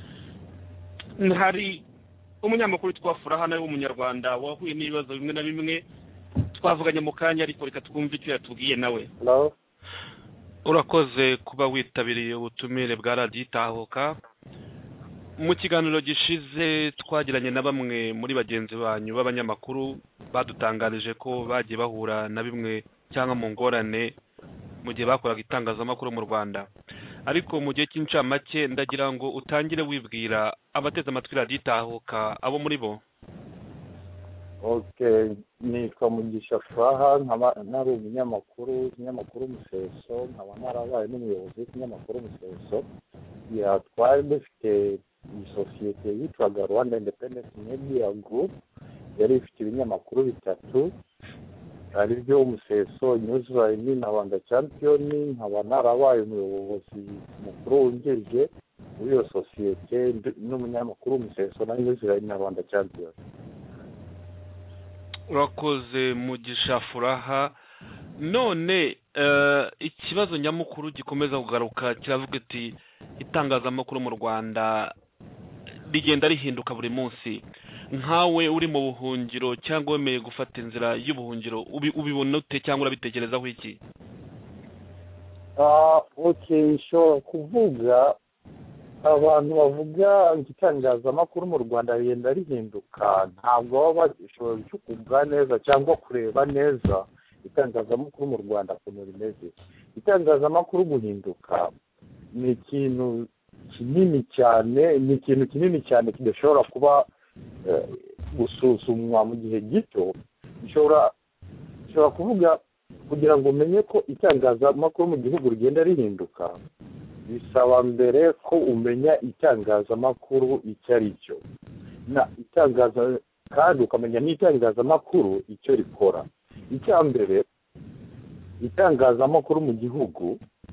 Hari umunyamakuru twafura hano w'umunyarwanda wahuye n'ibibazo bimwe na bimwe twavuganye mu kanya, ariko reka twumve icyo yatubwiye nawe. Hello. Urakoze kuba witabiriye ubutumire bwa Radio Itahuka. Mu kiganiro gishize twagiranye na bamwe muri bagenzi banyu b'abanyamakuru badutangarije ko bagiye bahura na bimwe cyangwa mu ngorane mu gihe bakoraga itangazamakuru mu Rwanda. Ariko mu gihe cy'incamake ndagira ngo utangire wibwira abateze amatwi Radio Itahuka abo muri bo. Okay, nitwa Mugisha Furaha, nkaba nari umunyamakuru Museso, nkaba narabaye n'umuyobozi w'ikinyamakuru Museso. Twari dufite isosiyete yitwaga Rwanda Independent Media Group, yari ifite ibinyamakuru bitatu, ari byo Museso, Newsline na Rwanda Champion. Nkaba narabaye umuyobozi mukuru wungirije w'iyo sosiyete n'umunyamakuru Museso na Newsline na Rwanda Champion. Urakoze Mugisha Furaha. None ikibazo nyamukuru gikomeza kugaruka kiravuga ati itangazamakuru mu Rwanda rigenda rihinduka buri munsi. Nkawe uri mu buhungiro cyangwa wemeye gufata inzira y'ubuhungiro, ubibona ute cyangwa urabitekerezaho iki? Okay, nshobora kuvuga abantu bavuga itangazamakuru mu Rwanda rigenda rihinduka, ntabwo baba bashobora kumva neza cyangwa kureba neza itangazamakuru mu Rwanda ukuntu rimeze. Itangazamakuru guhinduka ni ikintu kinini cyane, ni ikintu kinini cyane kidashobora kuba gusuzumwa mu gihe gito. Bishobora kuvuga kugira ngo umenye ko itangazamakuru mu gihugu rigenda rihinduka, bisaba mbere ko umenya itangazamakuru icyo ari cyo, kandi ukamenya n'itangazamakuru icyo rikora. Icya mbere, itangazamakuru mu gihugu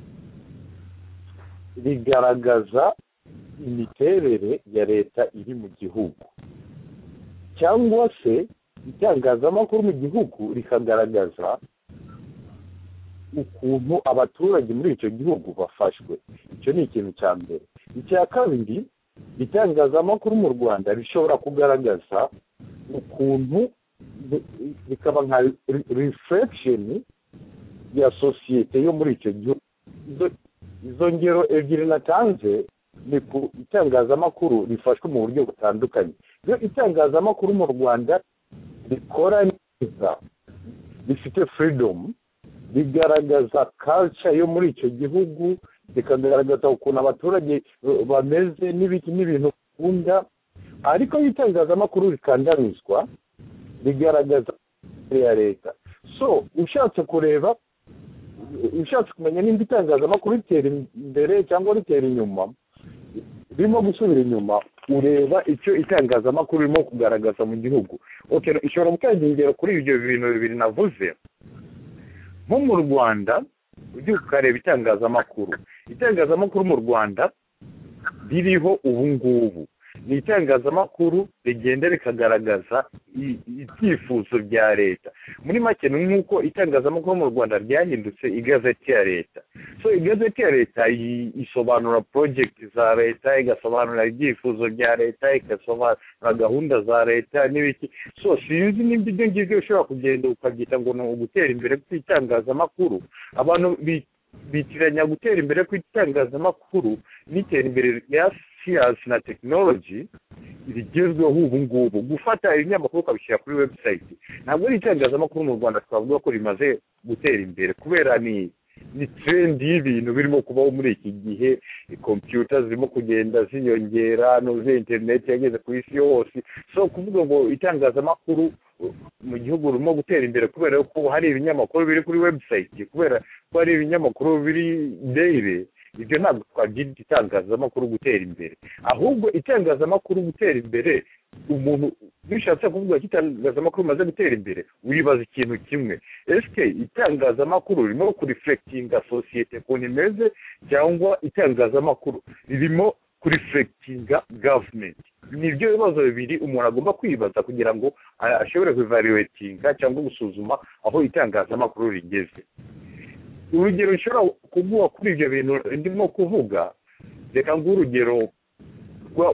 rigaragaza imiterere ya leta iri mu gihugu, cyangwa se itangazamakuru mu gihugu rikagaragaza ukuntu abaturage muri icyo gihugu bafashwe. Icyo ni ikintu cya mbere. Icya kabiri, itangazamakuru mu Rwanda rishobora kugaragaza ukuntu, bikaba nka reflection ya sosiyete yo muri icyo gihugu. Izo ngero ebyiri natanze ni ku itangazamakuru rifashwe mu buryo butandukanye. Iyo itangazamakuru mu Rwanda rikora neza, rifite freedom, rigaragaza culture yo muri icyo gihugu, rikagaragaza ukuntu abaturage bameze n'ibintu bakunda. Ariko itangazamakuru rikandamizwa, rigaragaza ya leta. So ushatse kumenya nimba itangazamakuru ritera imbere cyangwa ritera inyuma, ririmo gusubira inyuma, ureba icyo itangazamakuru ririmo kugaragaza mu gihugu. Ishobora gutanga ingero kuri ibyo bintu bibiri navuze. Nko mu Rwanda, ugiye ukareba itangazamakuru mu Rwanda ririho ubu ngubu, ni itangazamakuru rigenda rikagaragaza ibyifuzo bya leta. Muri make ni nk'uko itangazamakuru mu Rwanda ryahindutse igazeti ya leta. So igazeti ya leta isobanura project za leta, igasobanura ibyifuzo bya leta, igasobanura gahunda za leta n'ibiki. So sinzi nimba ibyo ngibyo ushobora kugenda ukabyita ngo ni ugutera imbere kw'itangazamakuru. Abantu bitiranya gutera imbere kw'itangazamakuru n'itera imbere rya siyansi na tekinoloji rigezweho ubu ngubu. Gufata ibinyamakuru ukabishyira kuri website ntabwo ari itangazamakuru mu Rwanda twavuga ko rimaze gutera imbere, kubera ni trend y'ibintu birimo kubaho muri iki gihe. Computer zirimo kugenda ziyongera, n'uze internet yageze ku isi yose. So kuvuga ngo itangazamakuru mu gihugu ririmo gutera imbere kubera ko hari ibinyamakuru biri kuri website, kubera ko hari ibinyamakuru biri daily, ibyo ntabwo twagira itangazamakuru gutera imbere. Ahubwo itangazamakuru gutera imbere, umuntu bishatse kuvuga ko itangazamakuru rimaze gutera imbere, wibaza ikintu kimwe: ese itangazamakuru ririmo kureflectinga sosiyete ukuntu imeze, cyangwa itangazamakuru ririmo kureflectinga government? Nibyo bibazo bibiri umuntu agomba kwibaza kugira ngo ashobore kuevaluatinga cyangwa gusuzuma aho itangazamakuru rigeze. Urugero nshobora kuvuga kuri ibyo bintu ndimo kuvuga, reka nguhe urugero rwa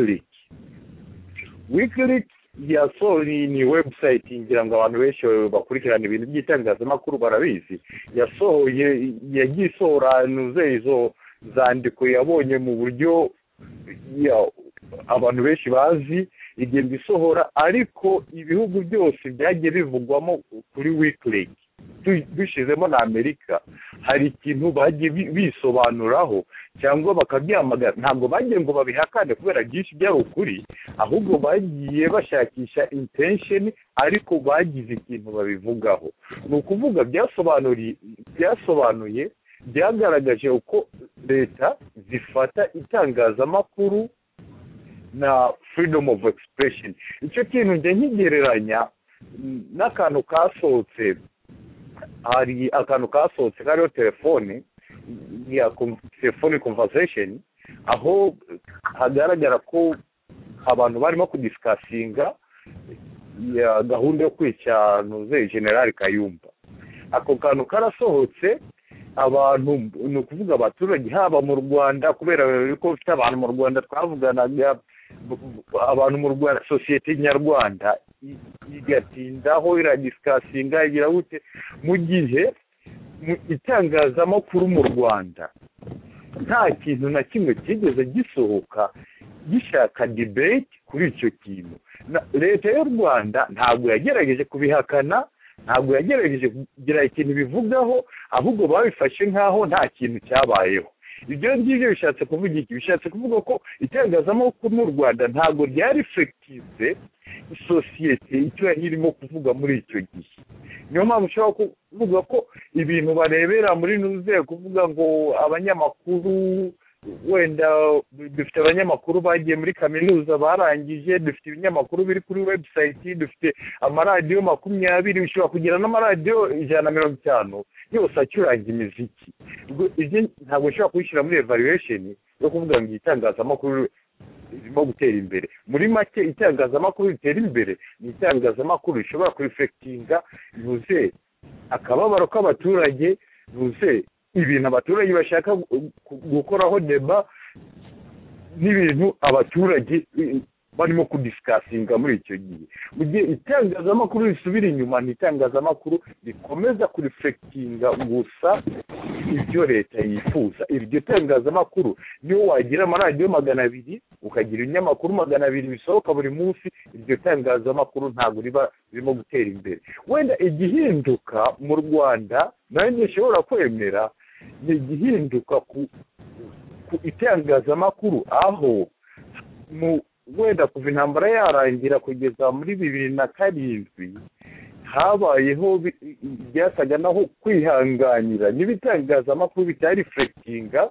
WikiLeaks yasohoye ni website ngira ngo abantu benshi bakurikirana ibintu by'itangazamakuru barabizi. Yagiye isohora izo zandiko yabonye mu buryo abantu benshi bazi, igenda isohora, ariko ibihugu byose byagiye bivugwamo kuri WikiLeaks, dushizemo na Amerika, hari ikintu bagiye bisobanuraho cyangwa bakabyamagana. Ntabwo bagiye ngo babihakane kubera byinshi byari ukuri, ahubwo bagiye bashakisha intention, ariko bagize ikintu babivugaho. Ni ukuvuga byasobanuye, byagaragaje uko leta zifata itangazamakuru na freedom of expression. Icyo kintu njye nkigereranya n'akantu kasohotse. Hari akantu kasohotse kariho telefone conversation, aho hagaragara ko abantu barimo kudisikasinga gahunda yo kwica General Kayumba. Ako kantu karasohotse, abantu ni ukuvuga abaturage haba mu Rwanda, kubera ko ufite abantu mu Rwanda twavuganaga, abantu mu Rwanda, sosiyete nyarwanda igatindaho iradisikasinga igira gute, mu gihe itangazamakuru mu Rwanda nta kintu na kimwe kigeze gisohoka gishaka debate kuri icyo kintu. Leta y'u Rwanda ntabwo yagerageje kubihakana, ntabwo yagerageje kugira ikintu bivugaho, ahubwo babifashe nk'aho nta kintu cyabayeho. ibyo ngibyo bishatse kuvuga iki? Bishatse kuvuga ko itangazamakuru mu Rwanda ntabwo ryari reflective sosiyete icyo yari irimo kuvuga muri icyo gihe. Niyo mpamvu ushobora kuvuga ko ibintu barebera muri nuze kuvuga ngo abanyamakuru wenda dufite abanyamakuru bagiye muri kaminuza barangije, dufite ibinyamakuru biri kuri website, dufite amaradiyo 20, bishobora kugira n'amaradiyo 150 yose acuranga imiziki. Ibyo ntabwo ushobora kubishyira muri evaluation yo kuvuga ngo itangazamakuru irimo gutera imbere. Muri make itangazamakuru ritera imbere ni itangazamakuru rishobora kureflectinga nuze akababaro k'abaturage, nuze ibintu abaturage bashaka gukoraho deba n'ibintu abaturage barimo kudisikasinga muri icyo gihe. Mu gihe itangazamakuru risubira inyuma, ni itangazamakuru rikomeza kureflectinga gusa ibyo leta yifuza. Iryo tangazamakuru niyo wagira amaradiyo 200 ukagira ibinyamakuru 200 bisohoka buri munsi, iryo tangazamakuru ntabwo riba ririmo gutera imbere. Wenda igihinduka mu Rwanda nayo ntishobora kwemera, ni igihinduka ku itangazamakuru, aho wenda kuva intambara yarangira kugeza muri 2007 habayeho byasaga naho kwihanganira n'ibitangazamakuru bitari reflectinga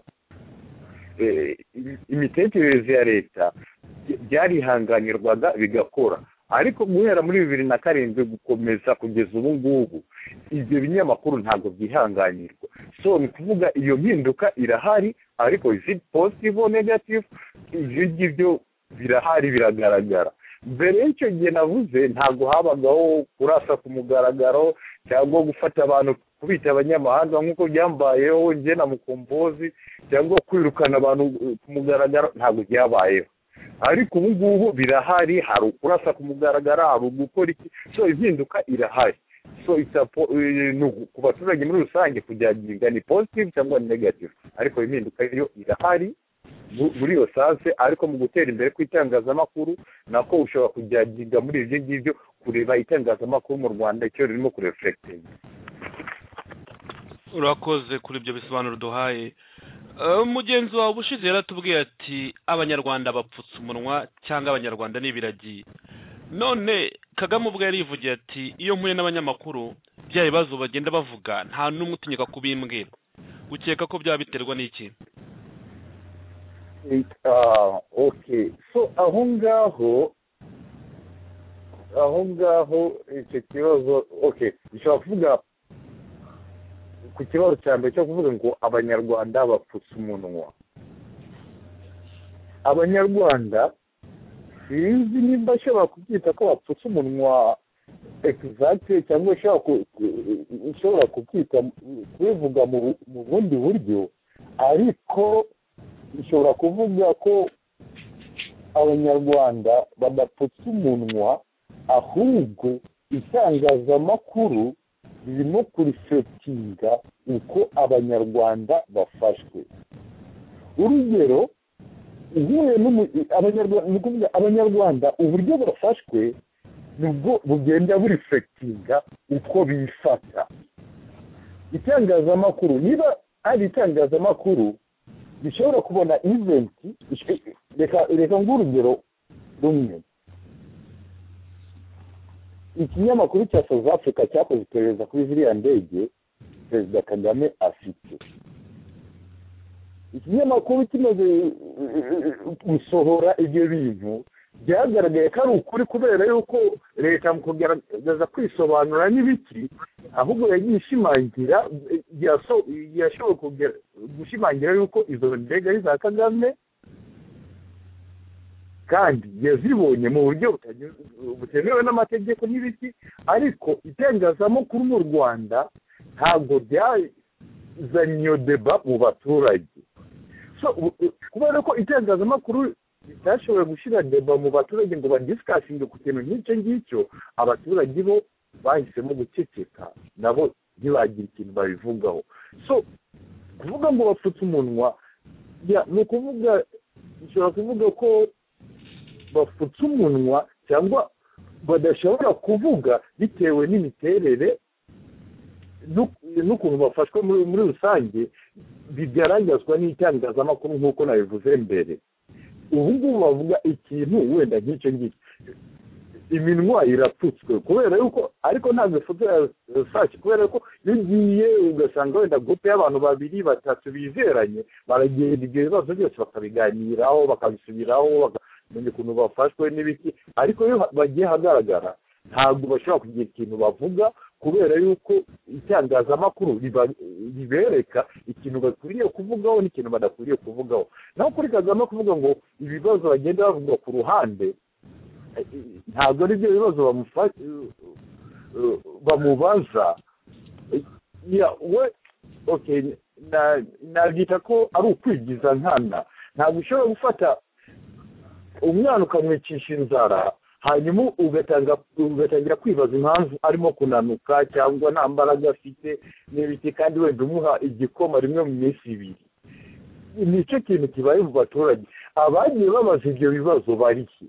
imitekerereze ya leta, byarihanganirwaga bigakora. Ariko guhera muri 2007 gukomeza kugeza ubu ngubu ibyo binyamakuru ntabwo byihanganirwa. So ni kuvuga iyo mpinduka irahari, ariko is it positive or negative? Ibyo birahari, biragaragara. Mbere y'icyo gihe navuze ntabwo habagaho kurasa ku mugaragaro cyangwa gufata abantu kubita abanyamahanga nk'uko byambayeho njye na Mukombozi, cyangwa kwirukana abantu ku mugaragaro, ntabwo byabayeho. Ariko ubu ngubu birahari, hari kurasa ku mugaragaro, hari gukora iki. So impinduka irahari. So ku baturage muri rusange kujyaginga ni positive cyangwa ni negative, ariko impinduka yo irahari muri iyo sanse. Ariko mu gutera imbere kw'itangazamakuru nako ushobora kujyaginga muri ibyo ngibyo, kureba itangazamakuru mu Rwanda icyo ririmo kureflectinga. Urakoze kuri ibyo bisobanuro duhaye. Mugenzi wawe ubushize yaratubwiye ati abanyarwanda bapfutse umunwa cyangwa abanyarwanda n'ibiragi. None Kagame ubwo yarivugiye ati iyo mpuye n'abanyamakuru bya bibazo bagenda bavuga nta n'umwe utinyuka kubimbwira. Ukeka ko byaba biterwa n'iki? Okay, so aho ngaho icyo kibazo, okay, bishobora kuvuga ku kibazo cya mbere cyo kuvuga ngo abanyarwanda bapfutse umunwa. Abanyarwanda sinzi nimba ashobora kubyita ko bapfutse umunwa exactly, cyangwa ushobora kubyita kubivuga mu bundi buryo, ariko ishobora kuvuga ko abanyarwanda badapfutse umunwa, ahubwo itangazamakuru ririmo kureflectinga uko abanyarwanda bafashwe. Urugero, abanyarwanda uburyo bafashwe nubwo bugenda bureflectinga uko bifata. Itangazamakuru, niba ari itangazamakuru bishobora kubona event, reka ng'urugero rumwe. Ikinyamakuru cya South Africa cyakoze iperereza kuri ziriya ndege Perezida Kagame afite. Ikinyamakuru kimaze gusohora ibyo bintu byagaragaye ko ari ukuri, kubera yuko leta mu kugaragaza kwisobanura n'ibiki, ahubwo yagiye ishimangira, yashoboye gushimangira yuko izo ndege ari za Kagame, kandi yazibonye mu buryo butemewe n'amategeko n'ibiki. Ariko itangazamakuru mu Rwanda ntabwo byazanye iyo deba mu baturage. So kubera ko itangazamakuru bitashoboye gushyira deba mu baturage ngo badisikasinge ku kintu nk'icyo ngicyo, abaturage bo bahisemo guceceka, nabo ntibagire ikintu babivugaho. So kuvuga ngo bapfutse umunwa, ni ukuvuga, ushobora kuvuga ko bapfutse umunwa cyangwa badashobora kuvuga bitewe n'imiterere n'ukuntu bafashwe muri rusange bigaragazwa n'itangazamakuru nk'uko nabivuze mbere. ubu ngubu bavuga ikintu wenda nk'icyo ngicyo iminwa irapfutswe kubera yuko ariko ntabwo ifoto ya saci kubera ko iyo ugiye ugasanga wenda gupe y'abantu 2 3 bizeranye baragenda ibyo bibazo byose bakabiganiraho bakabisubiraho bakamenya ukuntu bafashwe n'ibiki ariko iyo bagiye hagaragara ntabwo bashobora kugira ikintu bavuga kubera yuko itangazamakuru ribereka ikintu bakwiriye kuvugaho n'ikintu badakwiriye kuvugaho. naho kuri Kagame kuvuga ngo ibibazo bagenda bavuga ku ruhande ntabwo ari byo bibazo bamubaza we okay nabyita ko ari ukwigiza nkana. ntabwo ushobora gufata umwana ukamwicisha inzara hanyuma ugatangira kwibaza impamvu arimo kunanuka cyangwa nta mbaraga afite n'ibiki kandi wenda umuha igikoma rimwe mu minsi 2. nicyo kintu kibaye mu baturage. abagiye babaza ibyo bibazo bariki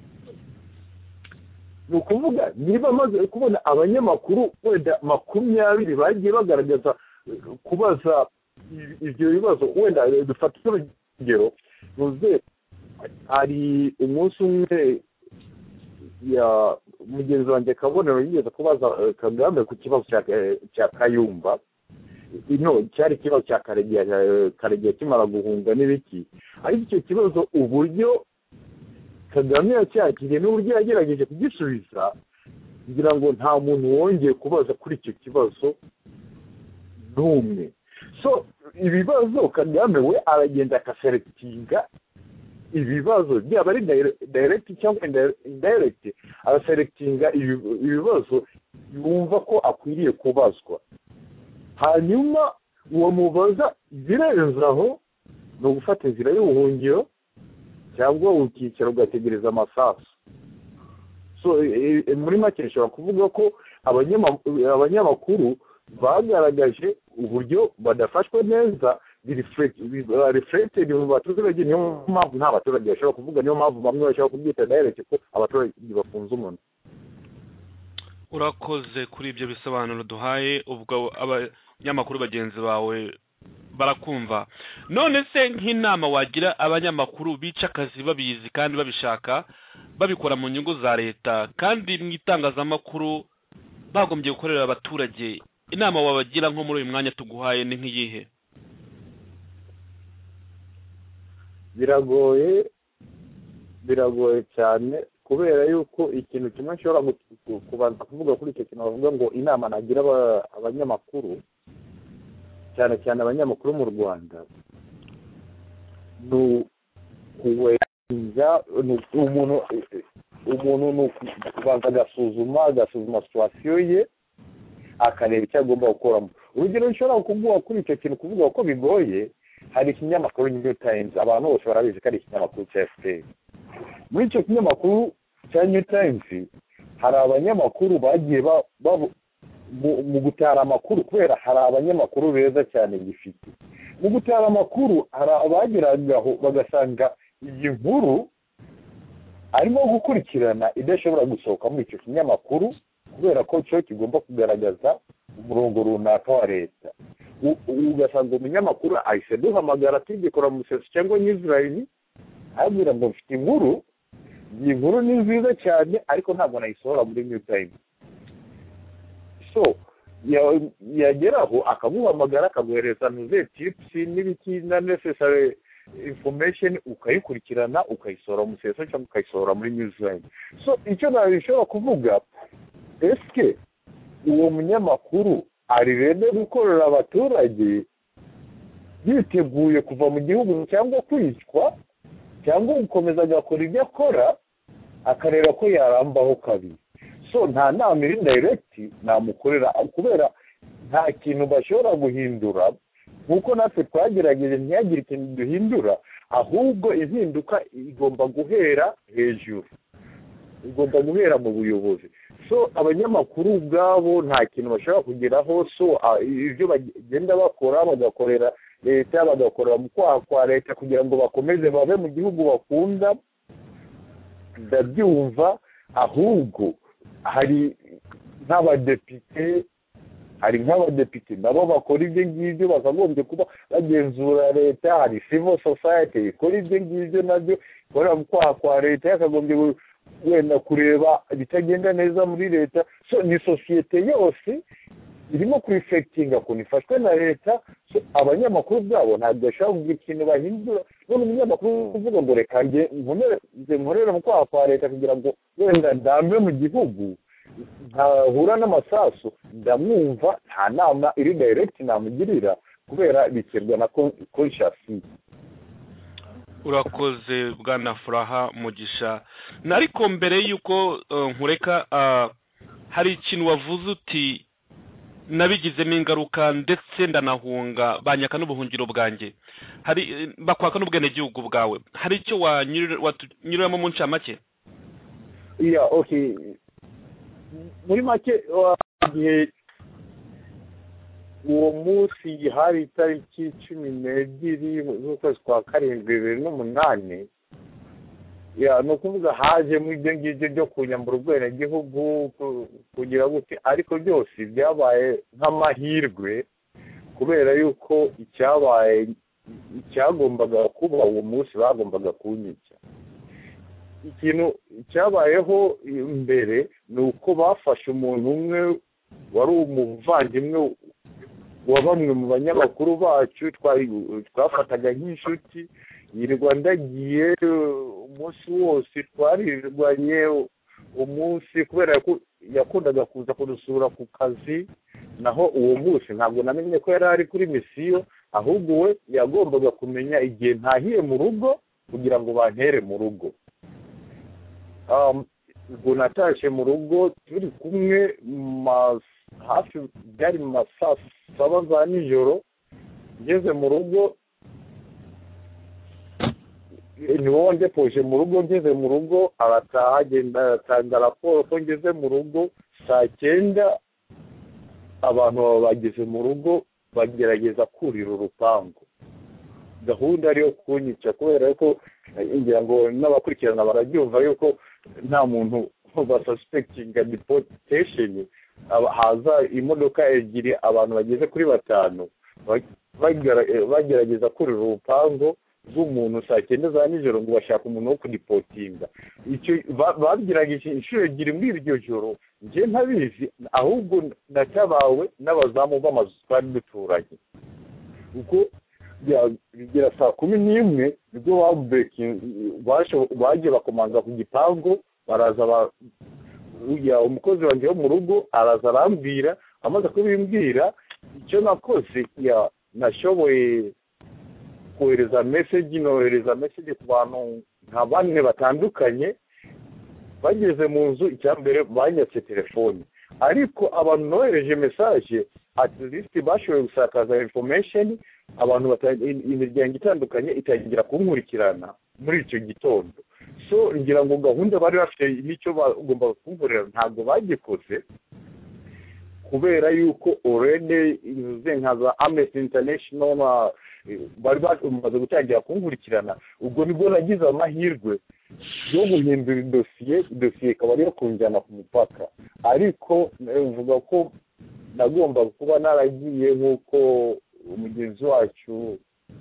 ni ukuvuga niba amaze kubona abanyamakuru wenda 20 bagiye bagaragaza kubaza ibyo bibazo wenda dufata urugero ruze ari umunsi umwe ya mugenzi wanjye Kabonero yigeze kubaza Kagame ku kibazo cya Kayumba cyari ikibazo cya Karegeya kimara guhunga n'ibiki ariko icyo kibazo uburyo Kagame yacyakiriye n'uburyo yagerageje kugisubiza kugira ngo nta muntu wongeye kubaza kuri icyo kibazo n'umwe. so ibibazo Kagame we aragenda akaselectinga ibibazo byaba ari direct cyangwa indirect araselectinga ibibazo yumva ko akwiriye kubazwa hanyuma uwo mubaza zirenzaho no gufata inzira y'ubuhungiro cyangwa ukicara ugategereza amasasu. so muri make nshobora kuvuga ko abanyamakuru bagaragaje uburyo badafashwe neza reflected mu baturage. niyo mpamvu nta baturage bashobora kuvuga, niyo mpamvu bamwe bashobora kubyita direct ko abaturage bafunze umuntu. urakoze kuri ibyo bisobanuro duhaye. ubwo abanyamakuru bagenzi bawe barakumva. none se nk'inama wagira abanyamakuru bica akazi babizi kandi babishaka babikora mu nyungu za leta kandi mu itangazamakuru bagombye gukorera abaturage, inama wabagira nko muri uyu mwanya tuguhaye ni nk'iyihe? biragoye cyane kubera yuko ikintu kimwe nshobora kubanza kuvuga kuri icyo kintu bavuga ngo inama nagira abanyamakuru cyane cyane abanyamakuru mu Rwanda ni umuntu ni kubanza agasuzuma situwasiyo ye akareba icyo agomba gukoramo. urugero nshobora kuvuga kuri icyo kintu kuvuga ko bigoye, hari ikinyamakuru New Times abantu bose barabizi ko ari ikinyamakuru cya FPR. muri icyo kinyamakuru cya New Times hari abanyamakuru bagiye mu gutara amakuru kubera hari abanyamakuru beza cyane gifite. mu gutara amakuru hari abageragaho bagasanga iyi nkuru arimo gukurikirana idashobora gusohoka muri icyo kinyamakuru kubera ko cyo kigomba kugaragaza umurongo runaka wa leta. ugasanga umunyamakuru ahise duhamagara tugikora mu museso cyangwa Israel abwira ngo mfite inkuru, iyi nkuru ni nziza cyane ariko ntabwo nayisohora muri New Times. so yageraho akaguhamagara akaguhereza nuze tips n'ibiki na necessary information ukayikurikirana ukayisohora mu museso cyangwa ukayisohora muri New Zealand. so icyo nabishobora kuvuga eske uwo munyamakuru ari rede gukorera abaturage yiteguye kuva mu gihugu cyangwa kwicwa cyangwa gukomeza agakora ibyo akora akareba ko yarambaho kabiri. so nta nama iri direct namukorera kubera nta kintu bashobora guhindura nk'uko natwe twagerageje ntiyagire ikintu duhindura, ahubwo impinduka igomba guhera hejuru, igomba guhera mu buyobozi. so abanyamakuru ubwabo nta kintu bashobora kugeraho. so ibyo bagenda bakora bagakorera leta, bagakorera mu kwaha kwa leta kugira ngo bakomeze babe mu gihugu bakunda, ndabyumva. ahubwo hari nk'abadepite hari nk'abadepite nabo bakora ibyo ngibyo bakagombye kuba bagenzura leta, hari civil society ikora ibyo ngibyo nabyo ikora kwa leta yakagombye wenda kureba ibitagenda neza muri leta. So ni sosiyete yose irimo kurifekitinga ko nifashwe na leta. So abanyamakuru byabo ntabwo bashobora kugira ikintu bahindura. None umunyamakuru uvuga ngo reka nkorera mu kwaha kwa leta kugira ngo wenda ndambe mu gihugu ntahura n'amasasu, ndamwumva nta nama iri direct namugirira kubera biterwa na conscience. Urakoze bwana Furaha Mugisha. Nariko mbere yuko nkureka hari ikintu wavuze uti nabigizemo ingaruka ndetse ndanahunga banyaka n'ubuhungiro bwanjye, hari bakwaka n'ubwene gihugu bwawe, hari icyo wanyuramo mu ncamake? Okay, muri make igihe uwo munsi hari itariki 12 z'ukwezi kwa karindwi 2008, ni ukuvuga haje mu ibyo ngibyo byo kunyambura ubwenegihugu kugira gute, ariko byose byabaye nk'amahirwe kubera yuko icyagombaga kuba uwo munsi bagombaga kunyica. Ikintu cyabayeho mbere ni uko bafashe umuntu umwe wari umuvandimwe wa bamwe mu banyamakuru bacu twafataga nk'inshuti, yirirwa ndagiye umunsi wose, twarirwanye umunsi kubera ko yakundaga kuza kudusura ku kazi. Naho uwo munsi ntabwo namenye ko yari ari kuri misiyo, ahubwo we yagombaga kumenya igihe ntahiye mu rugo kugira ngo bantere mu rugo. Ubwo natashye mu rugo turi kumwe hafi byari mu saa 7 za nijoro. Ngeze mu rugo ni wowe ndepoje mu rugo. Ngeze mu rugo arataha agenda atanga raporo ko ngeze mu rugo saa 9. Abantu baba bageze mu rugo bagerageza kurira urupangu. Gahunda ariyo kunyica kubera ko ngira ngo n'abakurikirana barabyumva yuko nta muntu basuspectinga deportation. Haza imodoka ebyiri, abantu bageze kuri 5 bagerageza kurira urupangu rw'umuntu saa 9 za nijoro ngo bashaka umuntu wo kudipotinga. Icyo babigerageje inshuro ebyiri muri iryo joro, njye ntabizi, ahubwo nacyabawe n'abazamu b'amazu twari duturanye. Ubwo bigera saa 11 nibwo baje bakomanga ku gipangu, baraza umukozi wanjye wo mu rugo araza arambwira. Amaze kubimbwira icyo nakoze, nashoboye kohereza message ku bantu nka 4 batandukanye. Bageze mu nzu, icyambere banyatse telefone, ariko abantu nohereje message at least bashoboye gusakaza information. Abantu imiryango itandukanye itangira kunkurikirana muri icyo gitondo. So ngira ngo gahunda bari bafite n'icyo bagomba kumvurira ntabwo bagikoze, kubera yuko already nka za Amnesty International bari bamaze gutangira kunkurikirana. Ubwo nibwo nagize amahirwe yo guhindura dosiye ikaba ariyo kunjyana ku mupaka. Ariko mvuga ko nagomba kuba naragiye nk'uko umugenzi wacu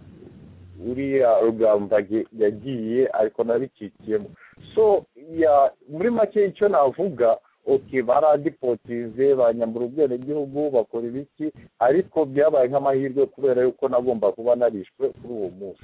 uriya Rugambage yagiye, ariko nabikikiyemo. So muri make icyo navuga, baradipotize banyambura ubwenegihugu bakora ibiki, ariko byabaye nk'amahirwe kubera yuko nagomba kuba narishwe kuri uwo munsi.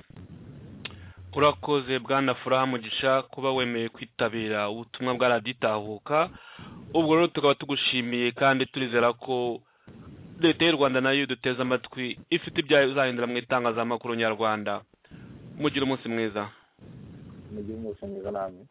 Urakoze bwana Furaha Mugisha kuba wemeye kwitabira ubutumwa bwa raditahuka. Ubwo rero tukaba tugushimiye kandi turizera ko leta y'u Rwanda nayo duteza amatwi ifite ibyayo uzahindura mu itangazamakuru nyarwanda. Mugire umunsi mwiza. Mugire umunsi mwiza namwe.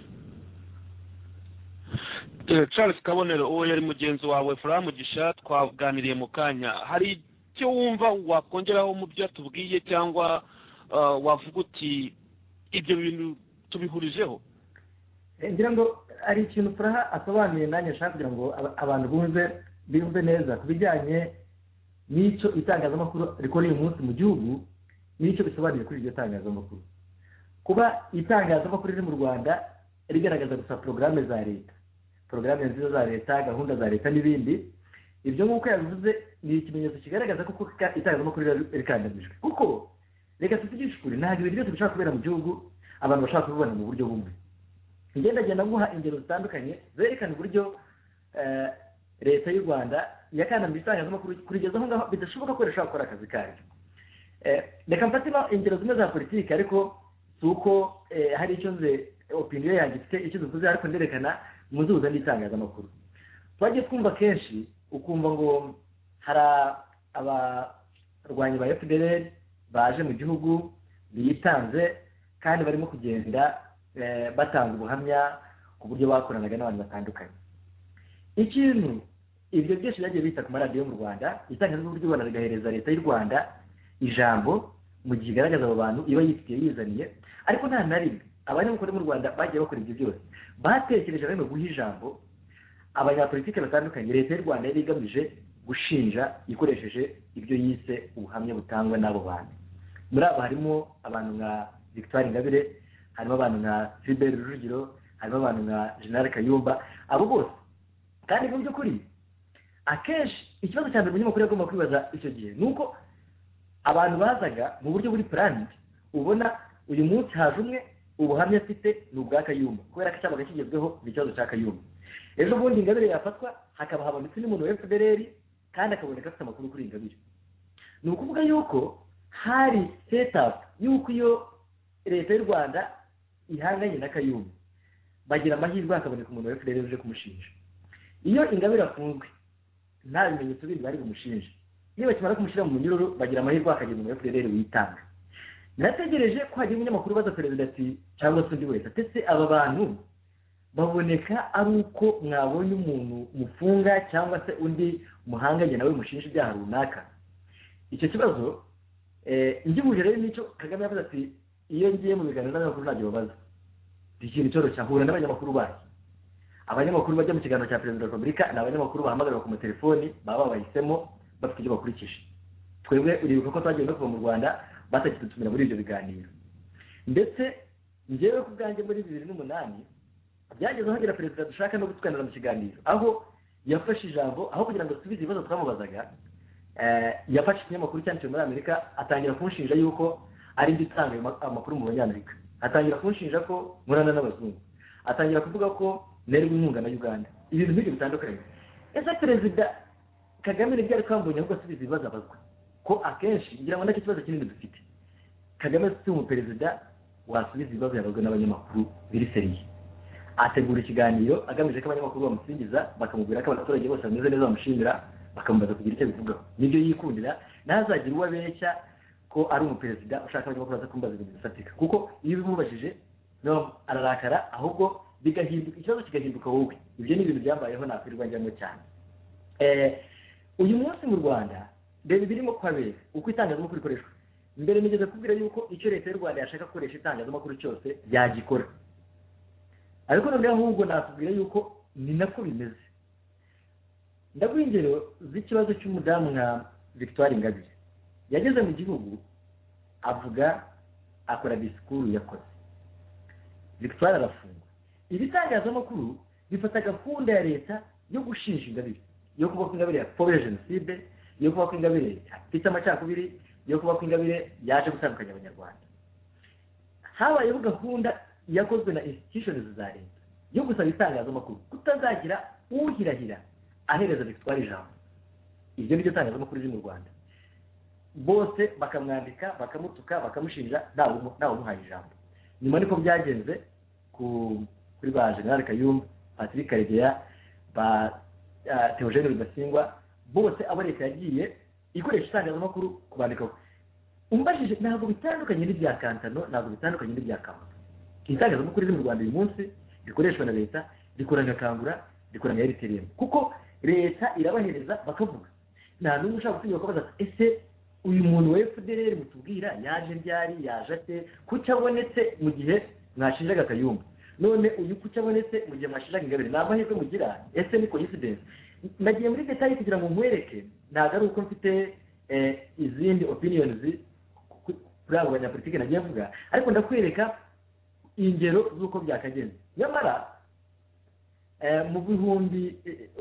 Charles Kabonero uwo yari mugenzi wawe Furaha Mugisha twaganiriye mu kanya. Hari icyo wumva wakongeraho mu byo tubwiye cyangwa wavuga uti ibyo bintu tubihurijeho? Ngira ngo ari ikintu Furaha asobanuye, nanjye nshaka kugira ngo abantu bumve neza ku bijyanye n'icyo itangazamakuru rikora uyu munsi mu gihugu, n'icyo bisobanuye kuri iryo tangazamakuru. Kuba itangazamakuru riri mu Rwanda rigaragaza gusa porogaramu za leta, porogaramu nziza za leta, gahunda za leta n'ibindi, ibyo nk'uko yabivuze ni ikimenyetso kigaragaza ko itangazamakuru rikandamijwe kuko reka tuvugishe ukuri ntabwo ibintu byose bishobora kubera mu gihugu abantu bashaka kubibona mu buryo bumwe ngenda nguha ingero zitandukanye zerekana uburyo leta y'u rwanda yakandamije itangazamakuru kurigeza aho ngaho bidashoboka ko rishobora gukora akazi kayo reka mfatemo ingero zimwe za politiki ariko si uko hari icyo nze opinion yanjye ifite icyo tuvuze ariko nderekana muzuza n'itangazamakuru twagiye twumva kenshi ukumva ngo hari abarwanyi ba FDLR baje mu gihugu bitanze kandi barimo kugenda batanga ubuhamya ku buryo bakoranaga n'abantu batandukanye ikintu ibyo byose byagiye bita ku maradiyo mu Rwanda itangazamakuru ry'u Rwanda rigahereza leta y'u Rwanda ijambo mu gihe igaragaza abo bantu iba yifitiye yizaniye ariko nta na rimwe abanyamakuru mu Rwanda bagiye bakora ibyo byose batekereje barimo guha ijambo abanyapolitike batandukanye leta y'u Rwanda yari igamije gushinja ikoresheje ibyo yise ubuhamya butangwa n'abo bantu muri abo harimo abantu nka Victoire Ingabire harimo abantu nka Philbert Rujugiro harimo abantu nka General Kayumba abo bose kandi mu by'ukuri akenshi ikibazo cya mbere umunyamakuru agomba kwibaza icyo gihe ni uko abantu bazaga mu buryo buri planned ubona uyu munsi haje umwe ubuhamya afite ni ubwa Kayumba kubera ko cyabaga kigezweho ni ikibazo cya Kayumba ejo bundi Ingabire yafatwa hakaba habonetse n'umuntu wa FDLR kandi akaboneka afite amakuru kuri Ingabire ni ukuvuga yuko hari setup yuko iyo leta y'u Rwanda ihanganye na Kayumba bagira amahirwe hakaboneka umuntu wa FDLR uje kumushinja iyo Ingabire afunzwe nta bimenyetso bindi bari bumushinje iyo bakimara kumushyira mu munyururu bagira amahirwe hakagira umuntu wa FDLR witanga nategereje ko hagira umunyamakuru baza perezida ati cyangwa se undi wese atese aba bantu baboneka ari uko mwabonye umuntu mufunga cyangwa se undi muhanganye nawe mushinja ibyaha runaka icyo kibazo ngihuje rero n'icyo Kagame yavuze ati iyo ngiye mu biganiro n'abanyamakuru ntabyo babaza ikintu cyoroshye ahura n'abanyamakuru bayo abanyamakuru bajya mu kiganiro cya perezida wa repubulika ni abanyamakuru bahamagarwa ku matelefoni baba bahisemo bafite ibyo bakurikije twebwe uribuka ko twagiye no kuva mu Rwanda batakidutumira muri ibyo biganiro ndetse njyewe ku bwanjye muri 2008 byageze hagira perezida dushaka no gutwanira mu kiganiro aho yafashe ijambo aho kugira ngo asubize ibibazo twamubazaga yafashe ikinyamakuru cyanditse muri Amerika atangira kunshinja yuko ari nditanga amakuru mu banyamerika atangira kunshinja ko nkorana n'abazungu atangira kuvuga ko nari inkunga na Uganda ibintu nk'ibyo bitandukanye ese perezida Kagame ni byari kwambonye ahubwo asubiza ibibazo abazwa ko akenshi ngira ngo nacyo kibazo kinini dufite Kagame si umuperezida wasubiza ibibazo yabazwa n'abanyamakuru biri seriye ategura ikiganiro agamije ko abanyamakuru bamusingiza bakamubwira ko abaturage bose bameze neza bamushimira bakamubaza kugira icyo bivugaho nibyo yikundira ntazagira uwo abeshya ko ari umuperezida ushaka abanyamakuru baza kumbaza ibintu bifatika kuko iyo bimubajije no ararakara ahubwo bigahinduka ikibazo kigahinduka wowe ibyo ni ibintu byambayeho nakwirirwa njyamo cyane uyu munsi mu Rwanda reba birimo kwabera uko itangazamakuru ikoreshwa mbere nigeze kubwira yuko icyo leta y'u Rwanda yashaka gukoresha itangazamakuru cyose yagikora ariko noneho ahubwo nakubwira yuko ni nako bimeze ndaguha ingero z'ikibazo cy'umudamu nka Victoire Ingabire yageze mu gihugu avuga akora disikuru yakoze Victoire arafungwa ibitangazamakuru bifata gahunda ya leta yo gushinja Ingabire yo kuba ko Ingabire yapfobya jenoside yo kuba ko Ingabire afite amacakubiri yo kuba ko Ingabire yaje gutandukanya abanyarwanda habayeho gahunda yakozwe na institutions za leta yo gusaba itangazamakuru kutazagira uhirahira ahereza Victoire ijambo ibyo nibyo itangazamakuru riri mu Rwanda bose bakamwandika bakamutuka bakamushinja ntawe umuhaye ijambo nyuma niko byagenze kuri ba General Kayumba Patrick Karegeya ba Theogene Rudasingwa bose abo leta yagiye ikoresha itangazamakuru kubandikaho umbajije ntabwo bitandukanye n'ibya Kantano ntabwo bitandukanye n'ibya Kamuta itangazamakuru riri mu Rwanda uyu munsi rikoreshwa na leta rikorana Kangura rikorana RTM kuko leta irabahereza bakavuga nta n'umwe ushaka gusinya bakabaza ese uyu muntu wa FDLR mutubwira yaje ryari yaje ate kuki abonetse mu gihe mwashinjaga Kayumba none uyu kuki abonetse mu gihe mwashinjaga Ingabire nta mahirwe mugira ese ni coincidence nagiye muri detail kugira ngo nkwereke ntabwo ari uko mfite izindi opinions kuri abo banyapolitike nagiye mvuga ariko ndakwereka ingero z'uko byakagenze nyamara mu bihumbi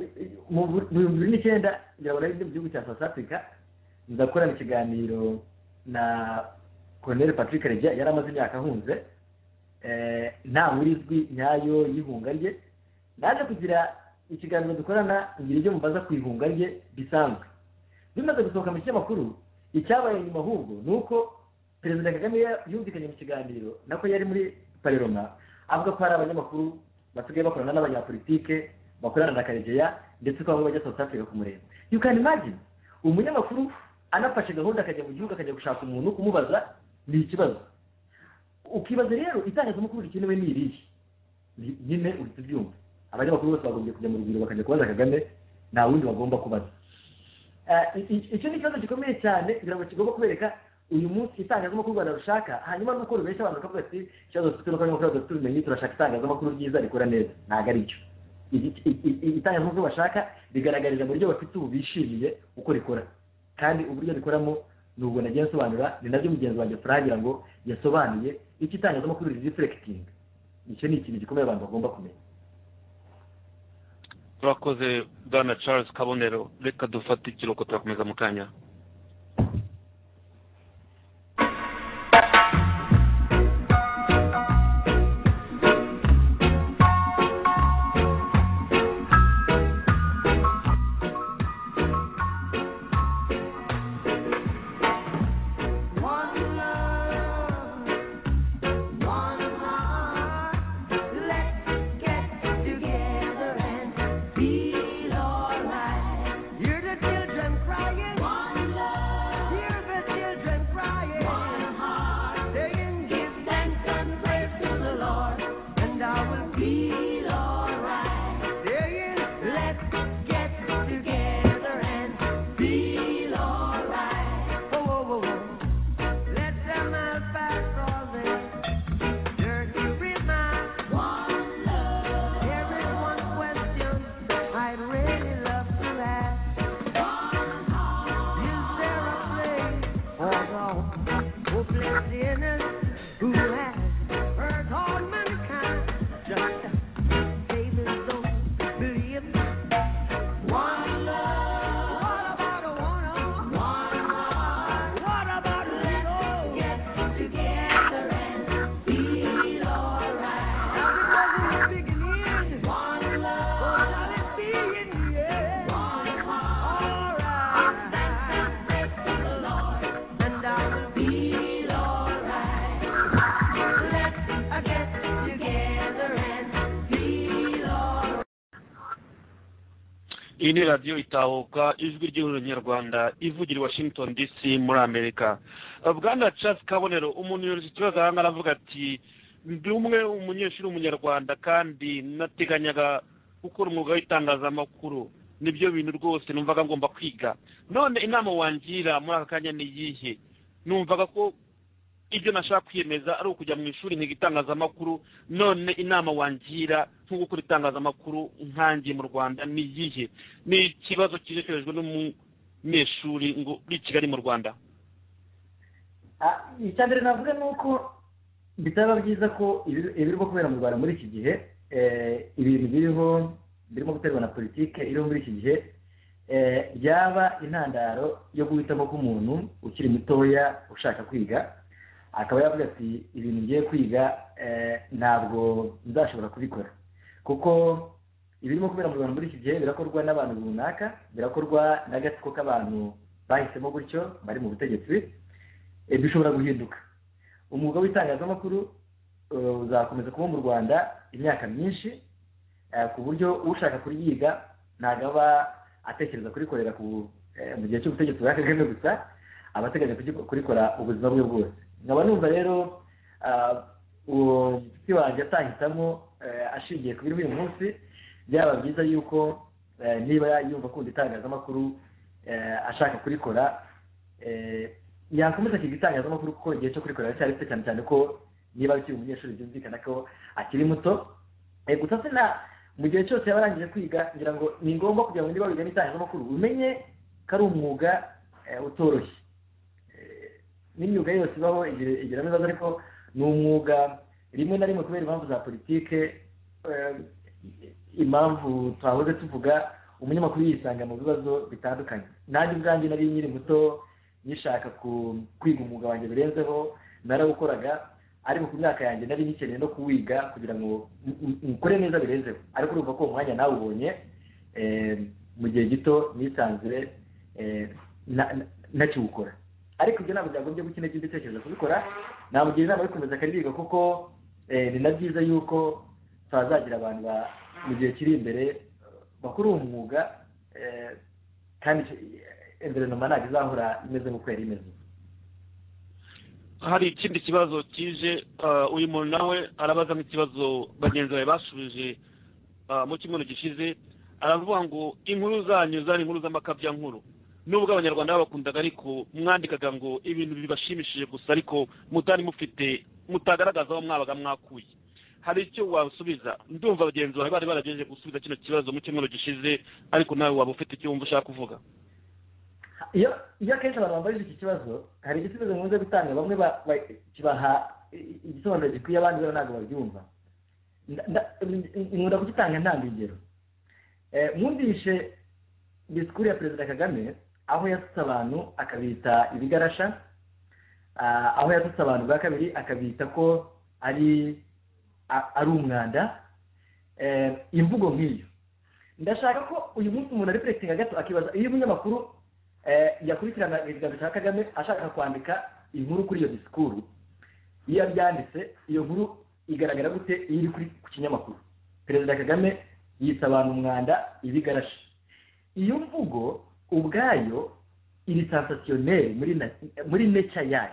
2009 ngira ngo nari mu gihugu cya South Africa ndakorana ikiganiro na Colonel Patrick Karegeya yari amaze imyaka ahunze nta murizwi nyayo y'ihunga rye. Naje kugira ikiganiro dukorana ngira ibyo mubaza ku ihunga rye bisanzwe. Bimaze gusohoka mu kinyamakuru, icyabaye nyuma ahubwo nuko Perezida Kagame yumvikanye mu kiganiro nako yari muri Parlement avuga ko hari abanyamakuru basigaye bakorana n'abanyapolitike bakorana na Karegeya ndetse ko bamwe bajya South Africa kumureba. You can imagine umunyamakuru anafashe gahunda akajya mu gihugu akajya gushaka umuntu kumubaza ni ikibazo. Ukibaza rero itangazamakuru rikenewe ni irihe? Nyine uhita ubyumva. Abanyamakuru bose bagombye kujya mu rugwiro bakajya kubaza Kagame, nta wundi bagomba kubaza. Icyo ni ikibazo gikomeye cyane kugira ngo kigomba kubereka uyu munsi itangazamakuru Rwanda rushaka, hanyuma nuko rubeshya abantu bakavuga ati ikibazo dufite nuko abanyamakuru badatumenye turashaka itangazamakuru ryiza rikora neza. Ntabwo ari cyo. Itangazamakuru bashaka rigaragarira mu buryo bafite ubu bishimiye uko rikora, kandi uburyo rikoramo nubwo nagiye nsobanura ni nabyo mugenzi wanjye turagira ngo yasobanuye iki itangazamakuru reflecting. Icyo ni ikintu gikomeye abantu bagomba kumenya. turakoze Bwana Charles Kabonero. Reka dufate ikiruhuko turakomeza mu kanya. Iyi ni radiyo itahuka ijwi ry'Urwanda ivugira i Washington DC muri Amerika. Bwana Charles Kabonero, umuntu yoroshye ikibazo aha ngaha aravuga ati ndi umwe umunyeshuri w'umunyarwanda kandi nateganyaga gukora umwuga w'itangazamakuru, nibyo bintu rwose numvaga ngomba kwiga. None inama wangira muri aka kanya ni iyihe? Numvaga ko ibyo nashaka kwiyemeza ari ukujya mu ishuri nkiga itangazamakuru, none inama wangira nko gukora itangazamakuru nkangiye mu Rwanda ni iyihe? Ni ikibazo kijekerejwe n'umunyeshuri ngo uri Kigali mu Rwanda. Icyambere navuga ni uko bitaba byiza ko ibirimo kubera mu Rwanda muri iki gihe, ibintu birimo guterwa na politike iriho muri iki gihe, byaba intandaro yo guhitamo k'umuntu ukiri mutoya ushaka kwiga, akaba yavuga ati ibintu ngiye kwiga ntabwo nzashobora kubikora, kuko ibirimo kubera mu Rwanda muri iki gihe birakorwa n'abantu runaka, birakorwa n'agatsiko k'abantu bahisemo gutyo bari mu butegetsi, bishobora guhinduka. Umwuga w'itangazamakuru uzakomeza kuba mu Rwanda imyaka myinshi, ku buryo ushaka kuryiga ntabwo aba atekereza kurikorera mu gihe cy'ubutegetsi bwa Kagame gusa, aba ateganya kurikora ubuzima bwe bwose. Nkaba numva rero uwo muti wanjye atahitamo ashingiye ku biri uyu munsi, byaba byiza yuko niba yumva akunda itangazamakuru ashaka kurikora, yakomeza akiga itangazamakuru kuko igihe cyo kurikora cyari gito, cyane cyane ko niba akiri umunyeshuri byumvikana ko akiri muto. Gusa se mu gihe cyose yaba arangije kwiga, ngira ngo ni ngombwa kugira ngo niba wiga n'itangazamakuru umenye ko ari umwuga utoroshye. N'imyuga yose ibaho igira n'ibibazo, ariko ni umwuga rimwe na rimwe kubera impamvu za politike impamvu twahoze tuvuga umunyamakuru yisanga mu bibazo bitandukanye. Nanjye ubwanjye nari nyiri muto nishaka kwiga umwuga wanjye birenzeho, narawukoraga, ariko ku myaka yanjye nari ngikeneye no kuwiga kugira ngo nkore neza birenzeho. Ariko urumva ko umwanya nawe ubonye mu gihe gito nisanzure nakiwukora. Ariko ibyo ntabwo byagombye gukina by'ibitekerezo kubikora, namugira inama yo gukomeza akaribiga, kuko ni na byiza yuko twazagira abantu mu gihe kiri imbere bakora uwo mwuga, kandi environnement ntabwo izahora imeze nk'uko yari imeze. Hari ikindi kibazo kije, uyu muntu nawe arabaza nk'ikibazo bagenzi bawe bashubije mu cyumweru gishize, aravuga ngo inkuru zanyu zari inkuru z'amakabya nkuru, nubwo abanyarwanda babakundaga ariko mwandikaga ngo ibintu bibashimishije gusa, ariko mutagaragaza aho mwabaga mwakuye. Hari icyo wasubiza? Ndumva bagenzi bawe bari baragejeje gusubiza kino kibazo mu cyumweru gishize, ariko nawe waba ufite icyo wumva ushaka kuvuga. Iyo akenshi abantu bambaye iki kibazo, hari igisubizo nkunze gutanga, bamwe kibaha igisobanuro gikwiye, abandi ntabwo babyumva. Nkunda kugitanga ntanga ingero. Mwumvishe disikuru ya Perezida Kagame aho yasutse abantu akabita ibigarasha, aho yasutse abantu bwa kabiri akabita ko ari umwanda, imvugo nk'iyo. Ndashaka ko uyu munsi umuntu arifurekitinga gato akibaza, iyo umunyamakuru yakurikirana ikiganiro cya Kagame ashaka kwandika inkuru kuri iyo disikuru, iyo abyanditse iyo nkuru igaragara gute iyo iri ku kinyamakuru? Perezida Kagame yise abantu umwanda, ibigarasha. Iyo mvugo ubwayo iri sensationnel muri nature yayo.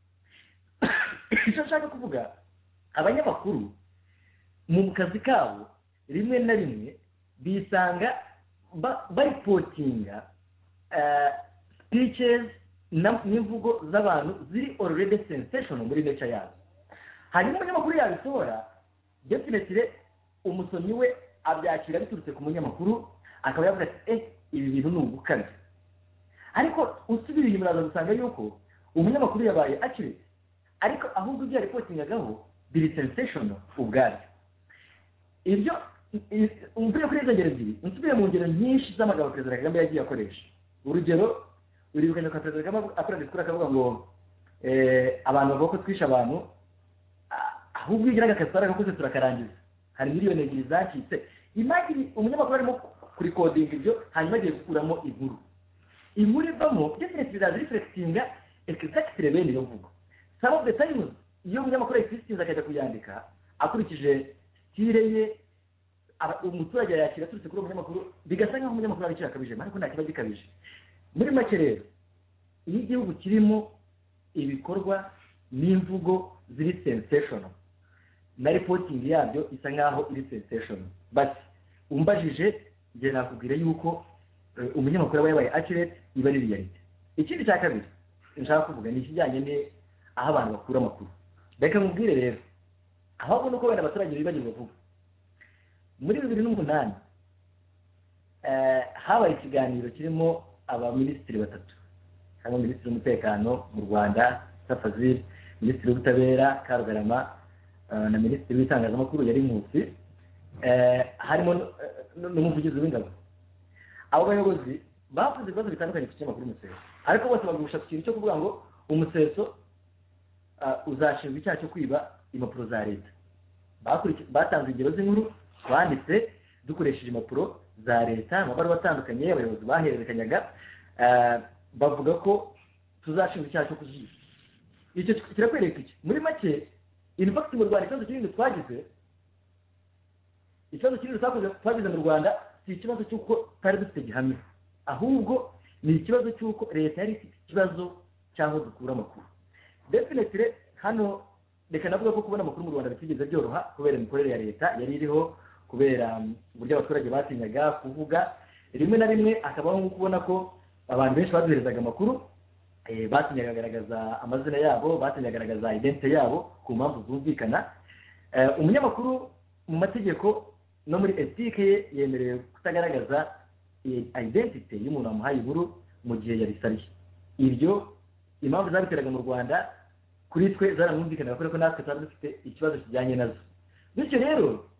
Icyo nshaka kuvuga, abanyamakuru mu kazi kabo rimwe na rimwe bisanga baripotinga speeches n'imvugo z'abantu ziri already sensational muri nature yazo. Hanyuma umunyamakuru yabisohora, definitely umusomyi we abyakira biturutse ku munyamakuru, akaba yavuga ati ibi bintu ni ugukabya. Ariko usubira inyuma uraza gusanga yuko umunyamakuru yabaye accurate, ariko ahubwo ibyo yaripotingagaho biri sensational ubwabyo. Ibyo umvuye kuri izo ngero ebyiri, nsubire mu ngero nyinshi z'amagambo Perezida Kagame yagiye akoresha. Urugero, uribukanya kwa Perezida Kagame akora disikuru akavuga ngo abantu bavuga ko twishe abantu, ahubwo iyo ugiraga akazi twarakoze turakarangiza, hari miliyoni 2 zacitse. Imagine umunyamakuru arimo kurikodinga ibyo, hanyuma agiye gukuramo inkuru ivamo definitely reflectinga exactly bene iyo mvugo. Some of the times iyo umunyamakuru existinze akajya kuyandika akurikije style ye, umuturage yakira turutse kuri umunyamakuru, bigasa nk'aho umunyamakuru ari kirakabije, ariko nta kiba gikabije. Muri make rero, iyo igihugu kirimo ibikorwa n'imvugo ziri sensational, na reporting yabyo isa nk'aho iri sensational, but umbajije ngiye nakubwira yuko umunyamakuru aba yabaye accurate, iba ari reality. Ikindi cya kabiri nshaka kuvuga ni ikijyanye aho abantu bakura amakuru. Reka mubwire rero, ahubwo nuko wenda abaturage bibagirwa vuba. Muri 2008 habaye ikiganiro kirimo abaminisitiri batatu, harimo minisitiri w'umutekano mu Rwanda Safazil, minisitiri w'ubutabera Karugarama, na minisitiri w'itangazamakuru yari Nkusi, harimo n'umuvugizi w'ingabo. Abo bayobozi bavuze ibibazo bitandukanye ku kinyamakuru Umuseso, ariko bose bagusha ku kintu cyo kuvuga ngo Umuseso uzashinjwa icyaha cyo kwiba impapuro za leta. Batanze ingero z'inkuru twanditse dukoresheje impapuro za leta, amabaruwa atandukanye abayobozi bahererekanyaga, bavuga ko tuzashinjwa icyaha cyo kuziba. Icyo kirakwereka iki? Muri make, in fact mu Rwanda ikibazo kinini twagize mu Rwanda si ikibazo cy'uko twari dufite gihamya, ahubwo ni ikibazo cy'uko leta yari ifite ikibazo cy'aho dukura amakuru. Definitely hano reka navuga ko kubona amakuru mu Rwanda bitigeze byoroha kubera imikorere ya leta yari iriho, kubera uburyo abaturage batinyaga kuvuga. Rimwe na rimwe akabaho nko kubona ko abantu benshi baduherezaga amakuru batinyaga kugaragaza amazina yabo, batinyaga kugaragaza identity yabo ku mpamvu zumvikana. Umunyamakuru mu mategeko no muri ethique ye yemerewe kutagaragaza identity y'umuntu wamuhaye inkuru mu gihe yabisabye. Ibyo impamvu zabiteraga mu Rwanda kuri twe zaramwumvikana, kuko natwe twari dufite ikibazo kijyanye nazo. Bityo rero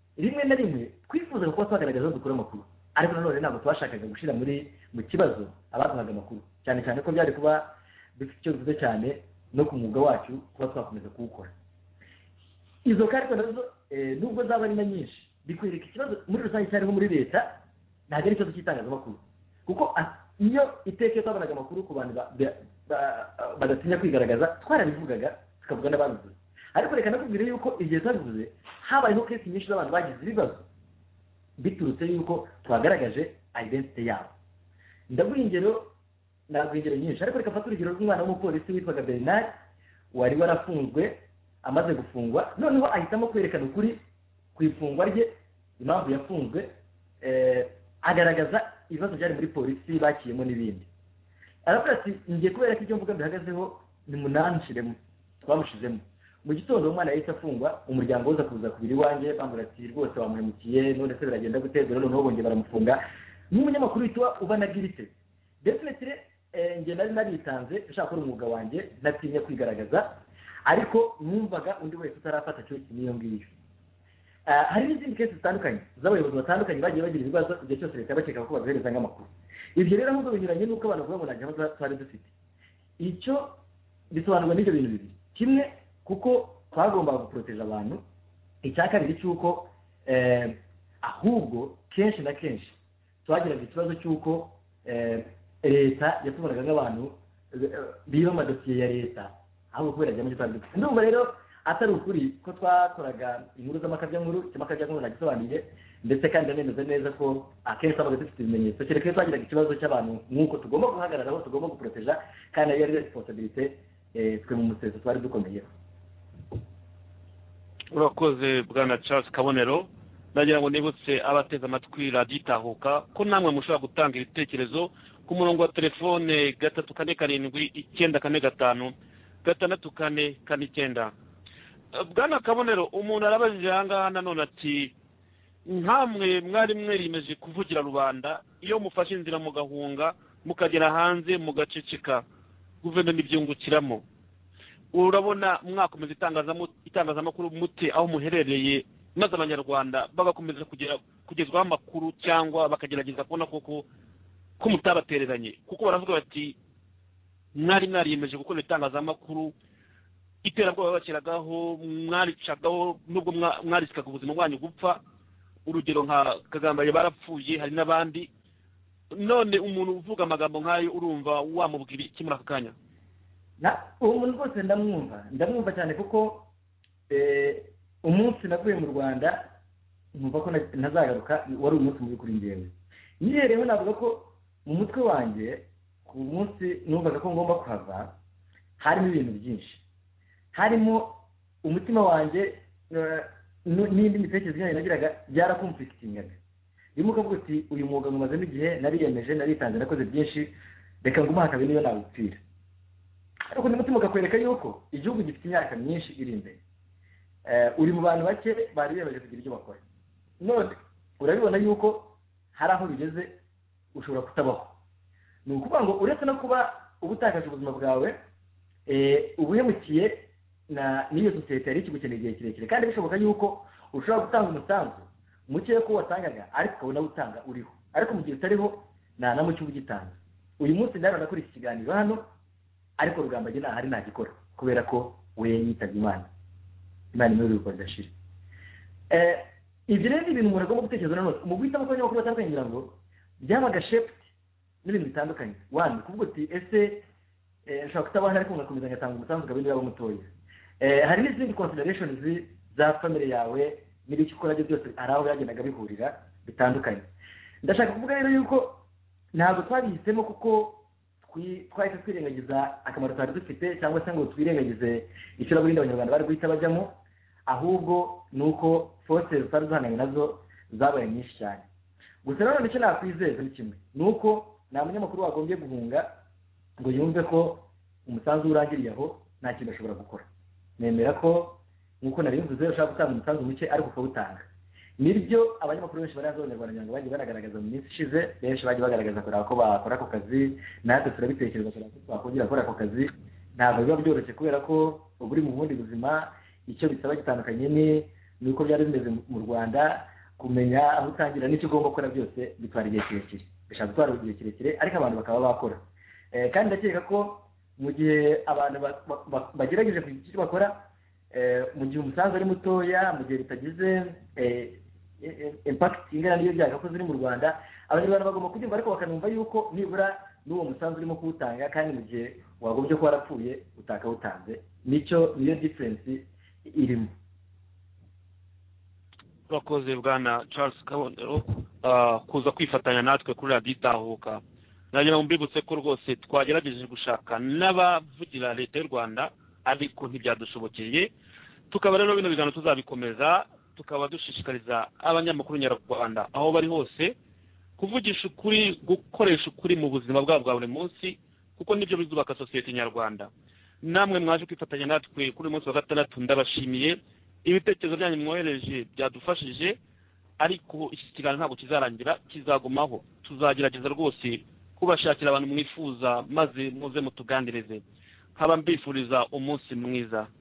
rimwe na rimwe twifuzaga kuba twagaragaza aho dukura amakuru ariko nanone ntabwo twashakaga gushyira mu kibazo abaduhaga amakuru cyane cyane ko byari kuba bifite icyo bivuze cyane no ku mwuga wacu kuba twakomeza kuwukora. Izo karita nazo nubwo zaba ari na nyinshi bikwereka ikibazo muri rusange cyariho muri leta, ntabwo ari ikibazo cy'itangazamakuru kuko iyo iteka twabonaga amakuru ku bantu badatinya kwigaragaza twarabivugaga tukavuga n'ababivuze, ariko reka nakubwire yuko igihe twabivuze habayeho kesi nyinshi z'abantu bagize ibibazo biturutse yuko twagaragaje identite yabo. Ndaguha ingero nyinshi ariko reka mfate urugero rw'umwana w'umupolisi witwaga Bernard wari warafunzwe, amaze gufungwa noneho ahitamo kwerekana ukuri ku ifungwa rye, impamvu yafunzwe, agaragaza ibibazo byari muri polisi bakiyemo n'ibindi. Aravuga ati ngiye kubera ko ibyo mvuga bihagazeho ni munanshiremo, twamushizemo. Mu gitondo umwana yahise afungwa, umuryango uza kuza kubiri wanjye bambura ati rwose wamuhemukiye, none se biragenda guteza noneho bongeye baramufunga. N'umunyamakuru witwa Ubanagirite definitely nge nari naritanze nshaka gukora umwuga wanjye natinya kwigaragaza, ariko numvaga undi wese utarafata cyo niyo ngiyo. Hari n'izindi kesi zitandukanye z'abayobozi batandukanye bagiye bagira ibibazo igihe cyose leta bakeka ko bazohereza nk'amakuru. Ibyo rero ahubwo binyuranye n'uko abantu bavuga ngo nta gahunda twari dufite. Icyo bisobanurwa n'ibyo bintu bibiri. Kimwe kuko twagombaga guproteja abantu, icya kabiri cy'uko ahubwo kenshi na kenshi twagiraga ikibazo cy'uko leta yatubonaga nk'abantu biba amadosiye ya leta ahubwo kubera ajya mu gitabo. Ndumva rero atari ukuri ko twakoraga inkuru z'amakabyankuru, ikimakabyankuru nagisobanuye, ndetse kandi nemeza neza ko akenshi abaga dufite ibimenyetso, kereka twagiraga ikibazo cy'abantu nk'uko tugomba guhagararaho, tugomba guproteja, kandi ari responsibility twe mu museso twari dukomeyeho. Urakoze Bwana Charles Kabonero. Nagira ngo nibutse abateze amatwi radiyo itahuka ko namwe mushobora gutanga ibitekerezo ku murongo wa telefone 347 945 Bwana Kabonero, umuntu arabajije ahangaha nanone ati nkamwe mwari mwiyemeje kuvugira rubanda, iyo mufashe inzira mugahunga mukagera hanze mugaceceka guverinoma ibyungukiramo, urabona mwakomeza itangazamakuru mute aho muherereye maze abanyarwanda bagakomeza kugezwaho amakuru cyangwa bakagerageza kubona ko mutabatereranye? Kuko baravuga bati mwari mwariyemeje gukora itangazamakuru, iterabwoba bakiragaho mwaricagaho nubwo mwarisikaga ubuzima bwanyu gupfa, urugero nka Kagambare barapfuye, hari n'abandi. None umuntu uvuga amagambo nk'ayo urumva wamubwira iki muri aka kanya? Uwo muntu rwose ndamwumva cyane kuko umunsi navuye mu Rwanda numva ko ntazagaruka wari umunsi mubi kuri njyewe. Nihereho navuga ko mu mutwe wanjye ku munsi numvaga ko ngomba kuhava harimo ibintu byinshi, harimo umutima wanjye n'indi mitekerereze yanjye nagiraga byarakumfikitingaga. Rimwe ukavuga uti uyu mwuga ngumazemo igihe, nariyemeje, naritanze, nakoze byinshi, reka ngumahe akabe niyo nawupfira. Ariko n'umutima ukakwereka yuko igihugu gifite imyaka myinshi iri imbere, uri mu bantu bake bari biyemeje kugira icyo bakora. None urabibona yuko hari aho bigeze ushobora kutabaho. Ni ukuvuga ngo uretse no kuba ubutakaje ubuzima bwawe, ubuhemukiye n'iyo sosiyete yari ikigukeneye igihe kirekire, kandi bishoboka yuko ushobora gutanga umusanzu muke ko watangaga ariko ukabona utanga uriho, ariko mu gihe utariho nta na muke uba ugitanga. Uyu munsi ndabona nakora iki kiganiro hano, ariko Rugambage ntahari ntagikora kubera ko we yitabye Imana imwe y'urugo ridashira. Ibyo rero ni ibintu umuntu agomba gutekereza nanone mu guhitamo kw'abanyamakuru batandukanye, ngira ngo byabaga shaped n'ibintu bitandukanye. Wandi kuvuga uti ese nshobora kutabaho ariko ngakomeza ngatanga umusanzu ukaba niba mutoya. Hari n'izindi considerations za family yawe n'ibiki ukora byose ari aho byagendaga bihurira bitandukanye. Ndashaka kuvuga rero yuko ntabwo twabihisemo kuko twahise twirengagiza akamaro twari dufite cyangwa se ngo twirengagize icuraburindi abanyarwanda bari guhita bajyamo, ahubwo ni uko forces twari duhanganye nazo zabaye nyinshi cyane. Gusa nanone icyo nakwizeza ni kimwe, ni uko nta munyamakuru wagombye guhunga ngo yumve ko umusanzu urangiriye aho nta kintu ashobora gukora. Nemera ko nk'uko nari mvuze ushaka gutanga umusanzu muke ariko ukawutanga. Nibyo abanyamakuru benshi baraza abanyarwanda ngo bagiye banagaragaza mu minsi ishize, benshi bagiye bagaragaza ko bakora ako kazi, natwe turabitekereza ko twakongera gukora ako kazi. Ntabwo biba byoroshye kubera ko uri mu bundi buzima, icyo bisaba gitandukanye nuko byari bimeze mu Rwanda kumenya aho utangira n'icyo ugomba gukora byose bitwara igihe kirekire bishaka gutwara igihe kirekire ariko abantu bakaba bakora kandi ndakeka ko mu gihe abantu bagerageje kugira icyo bakora mu gihe umusanzu ari mutoya mu gihe bitagize impact ingana n'iyo byagakoze uri mu Rwanda abanyarwanda bagomba kubyumva ariko bakanumva yuko nibura n'uwo musanzu urimo kuwutanga kandi mu gihe wagombye ko warapfuye utakawutanze niyo difference irimo. urakoze bwana Charles Kabonero kuza kwifatanya natwe kuri radiyo itahuka. nagira ngo mbibutse ko rwose twagerageje gushaka n'abavugira leta y'u Rwanda ariko ntibyadushobokeye, tukaba rero bino biganiro tuzabikomeza tukaba dushishikariza abanyamakuru nyarwanda aho bari hose kuvugisha ukuri, gukoresha ukuri mu buzima bwabo bwa buri munsi kuko nibyo bizubaka sosiyete nyarwanda. namwe mwaje kwifatanya natwe kuri uyu munsi wa gatandatu ndabashimiye, ibitekerezo byanyu mwohereje byadufashije, ariko iki kiganiro ntabwo kizarangira, kizagumaho. tuzagerageza rwose kubashakira abantu mwifuza maze muze mutuganirize. nkaba mbifuriza umunsi mwiza.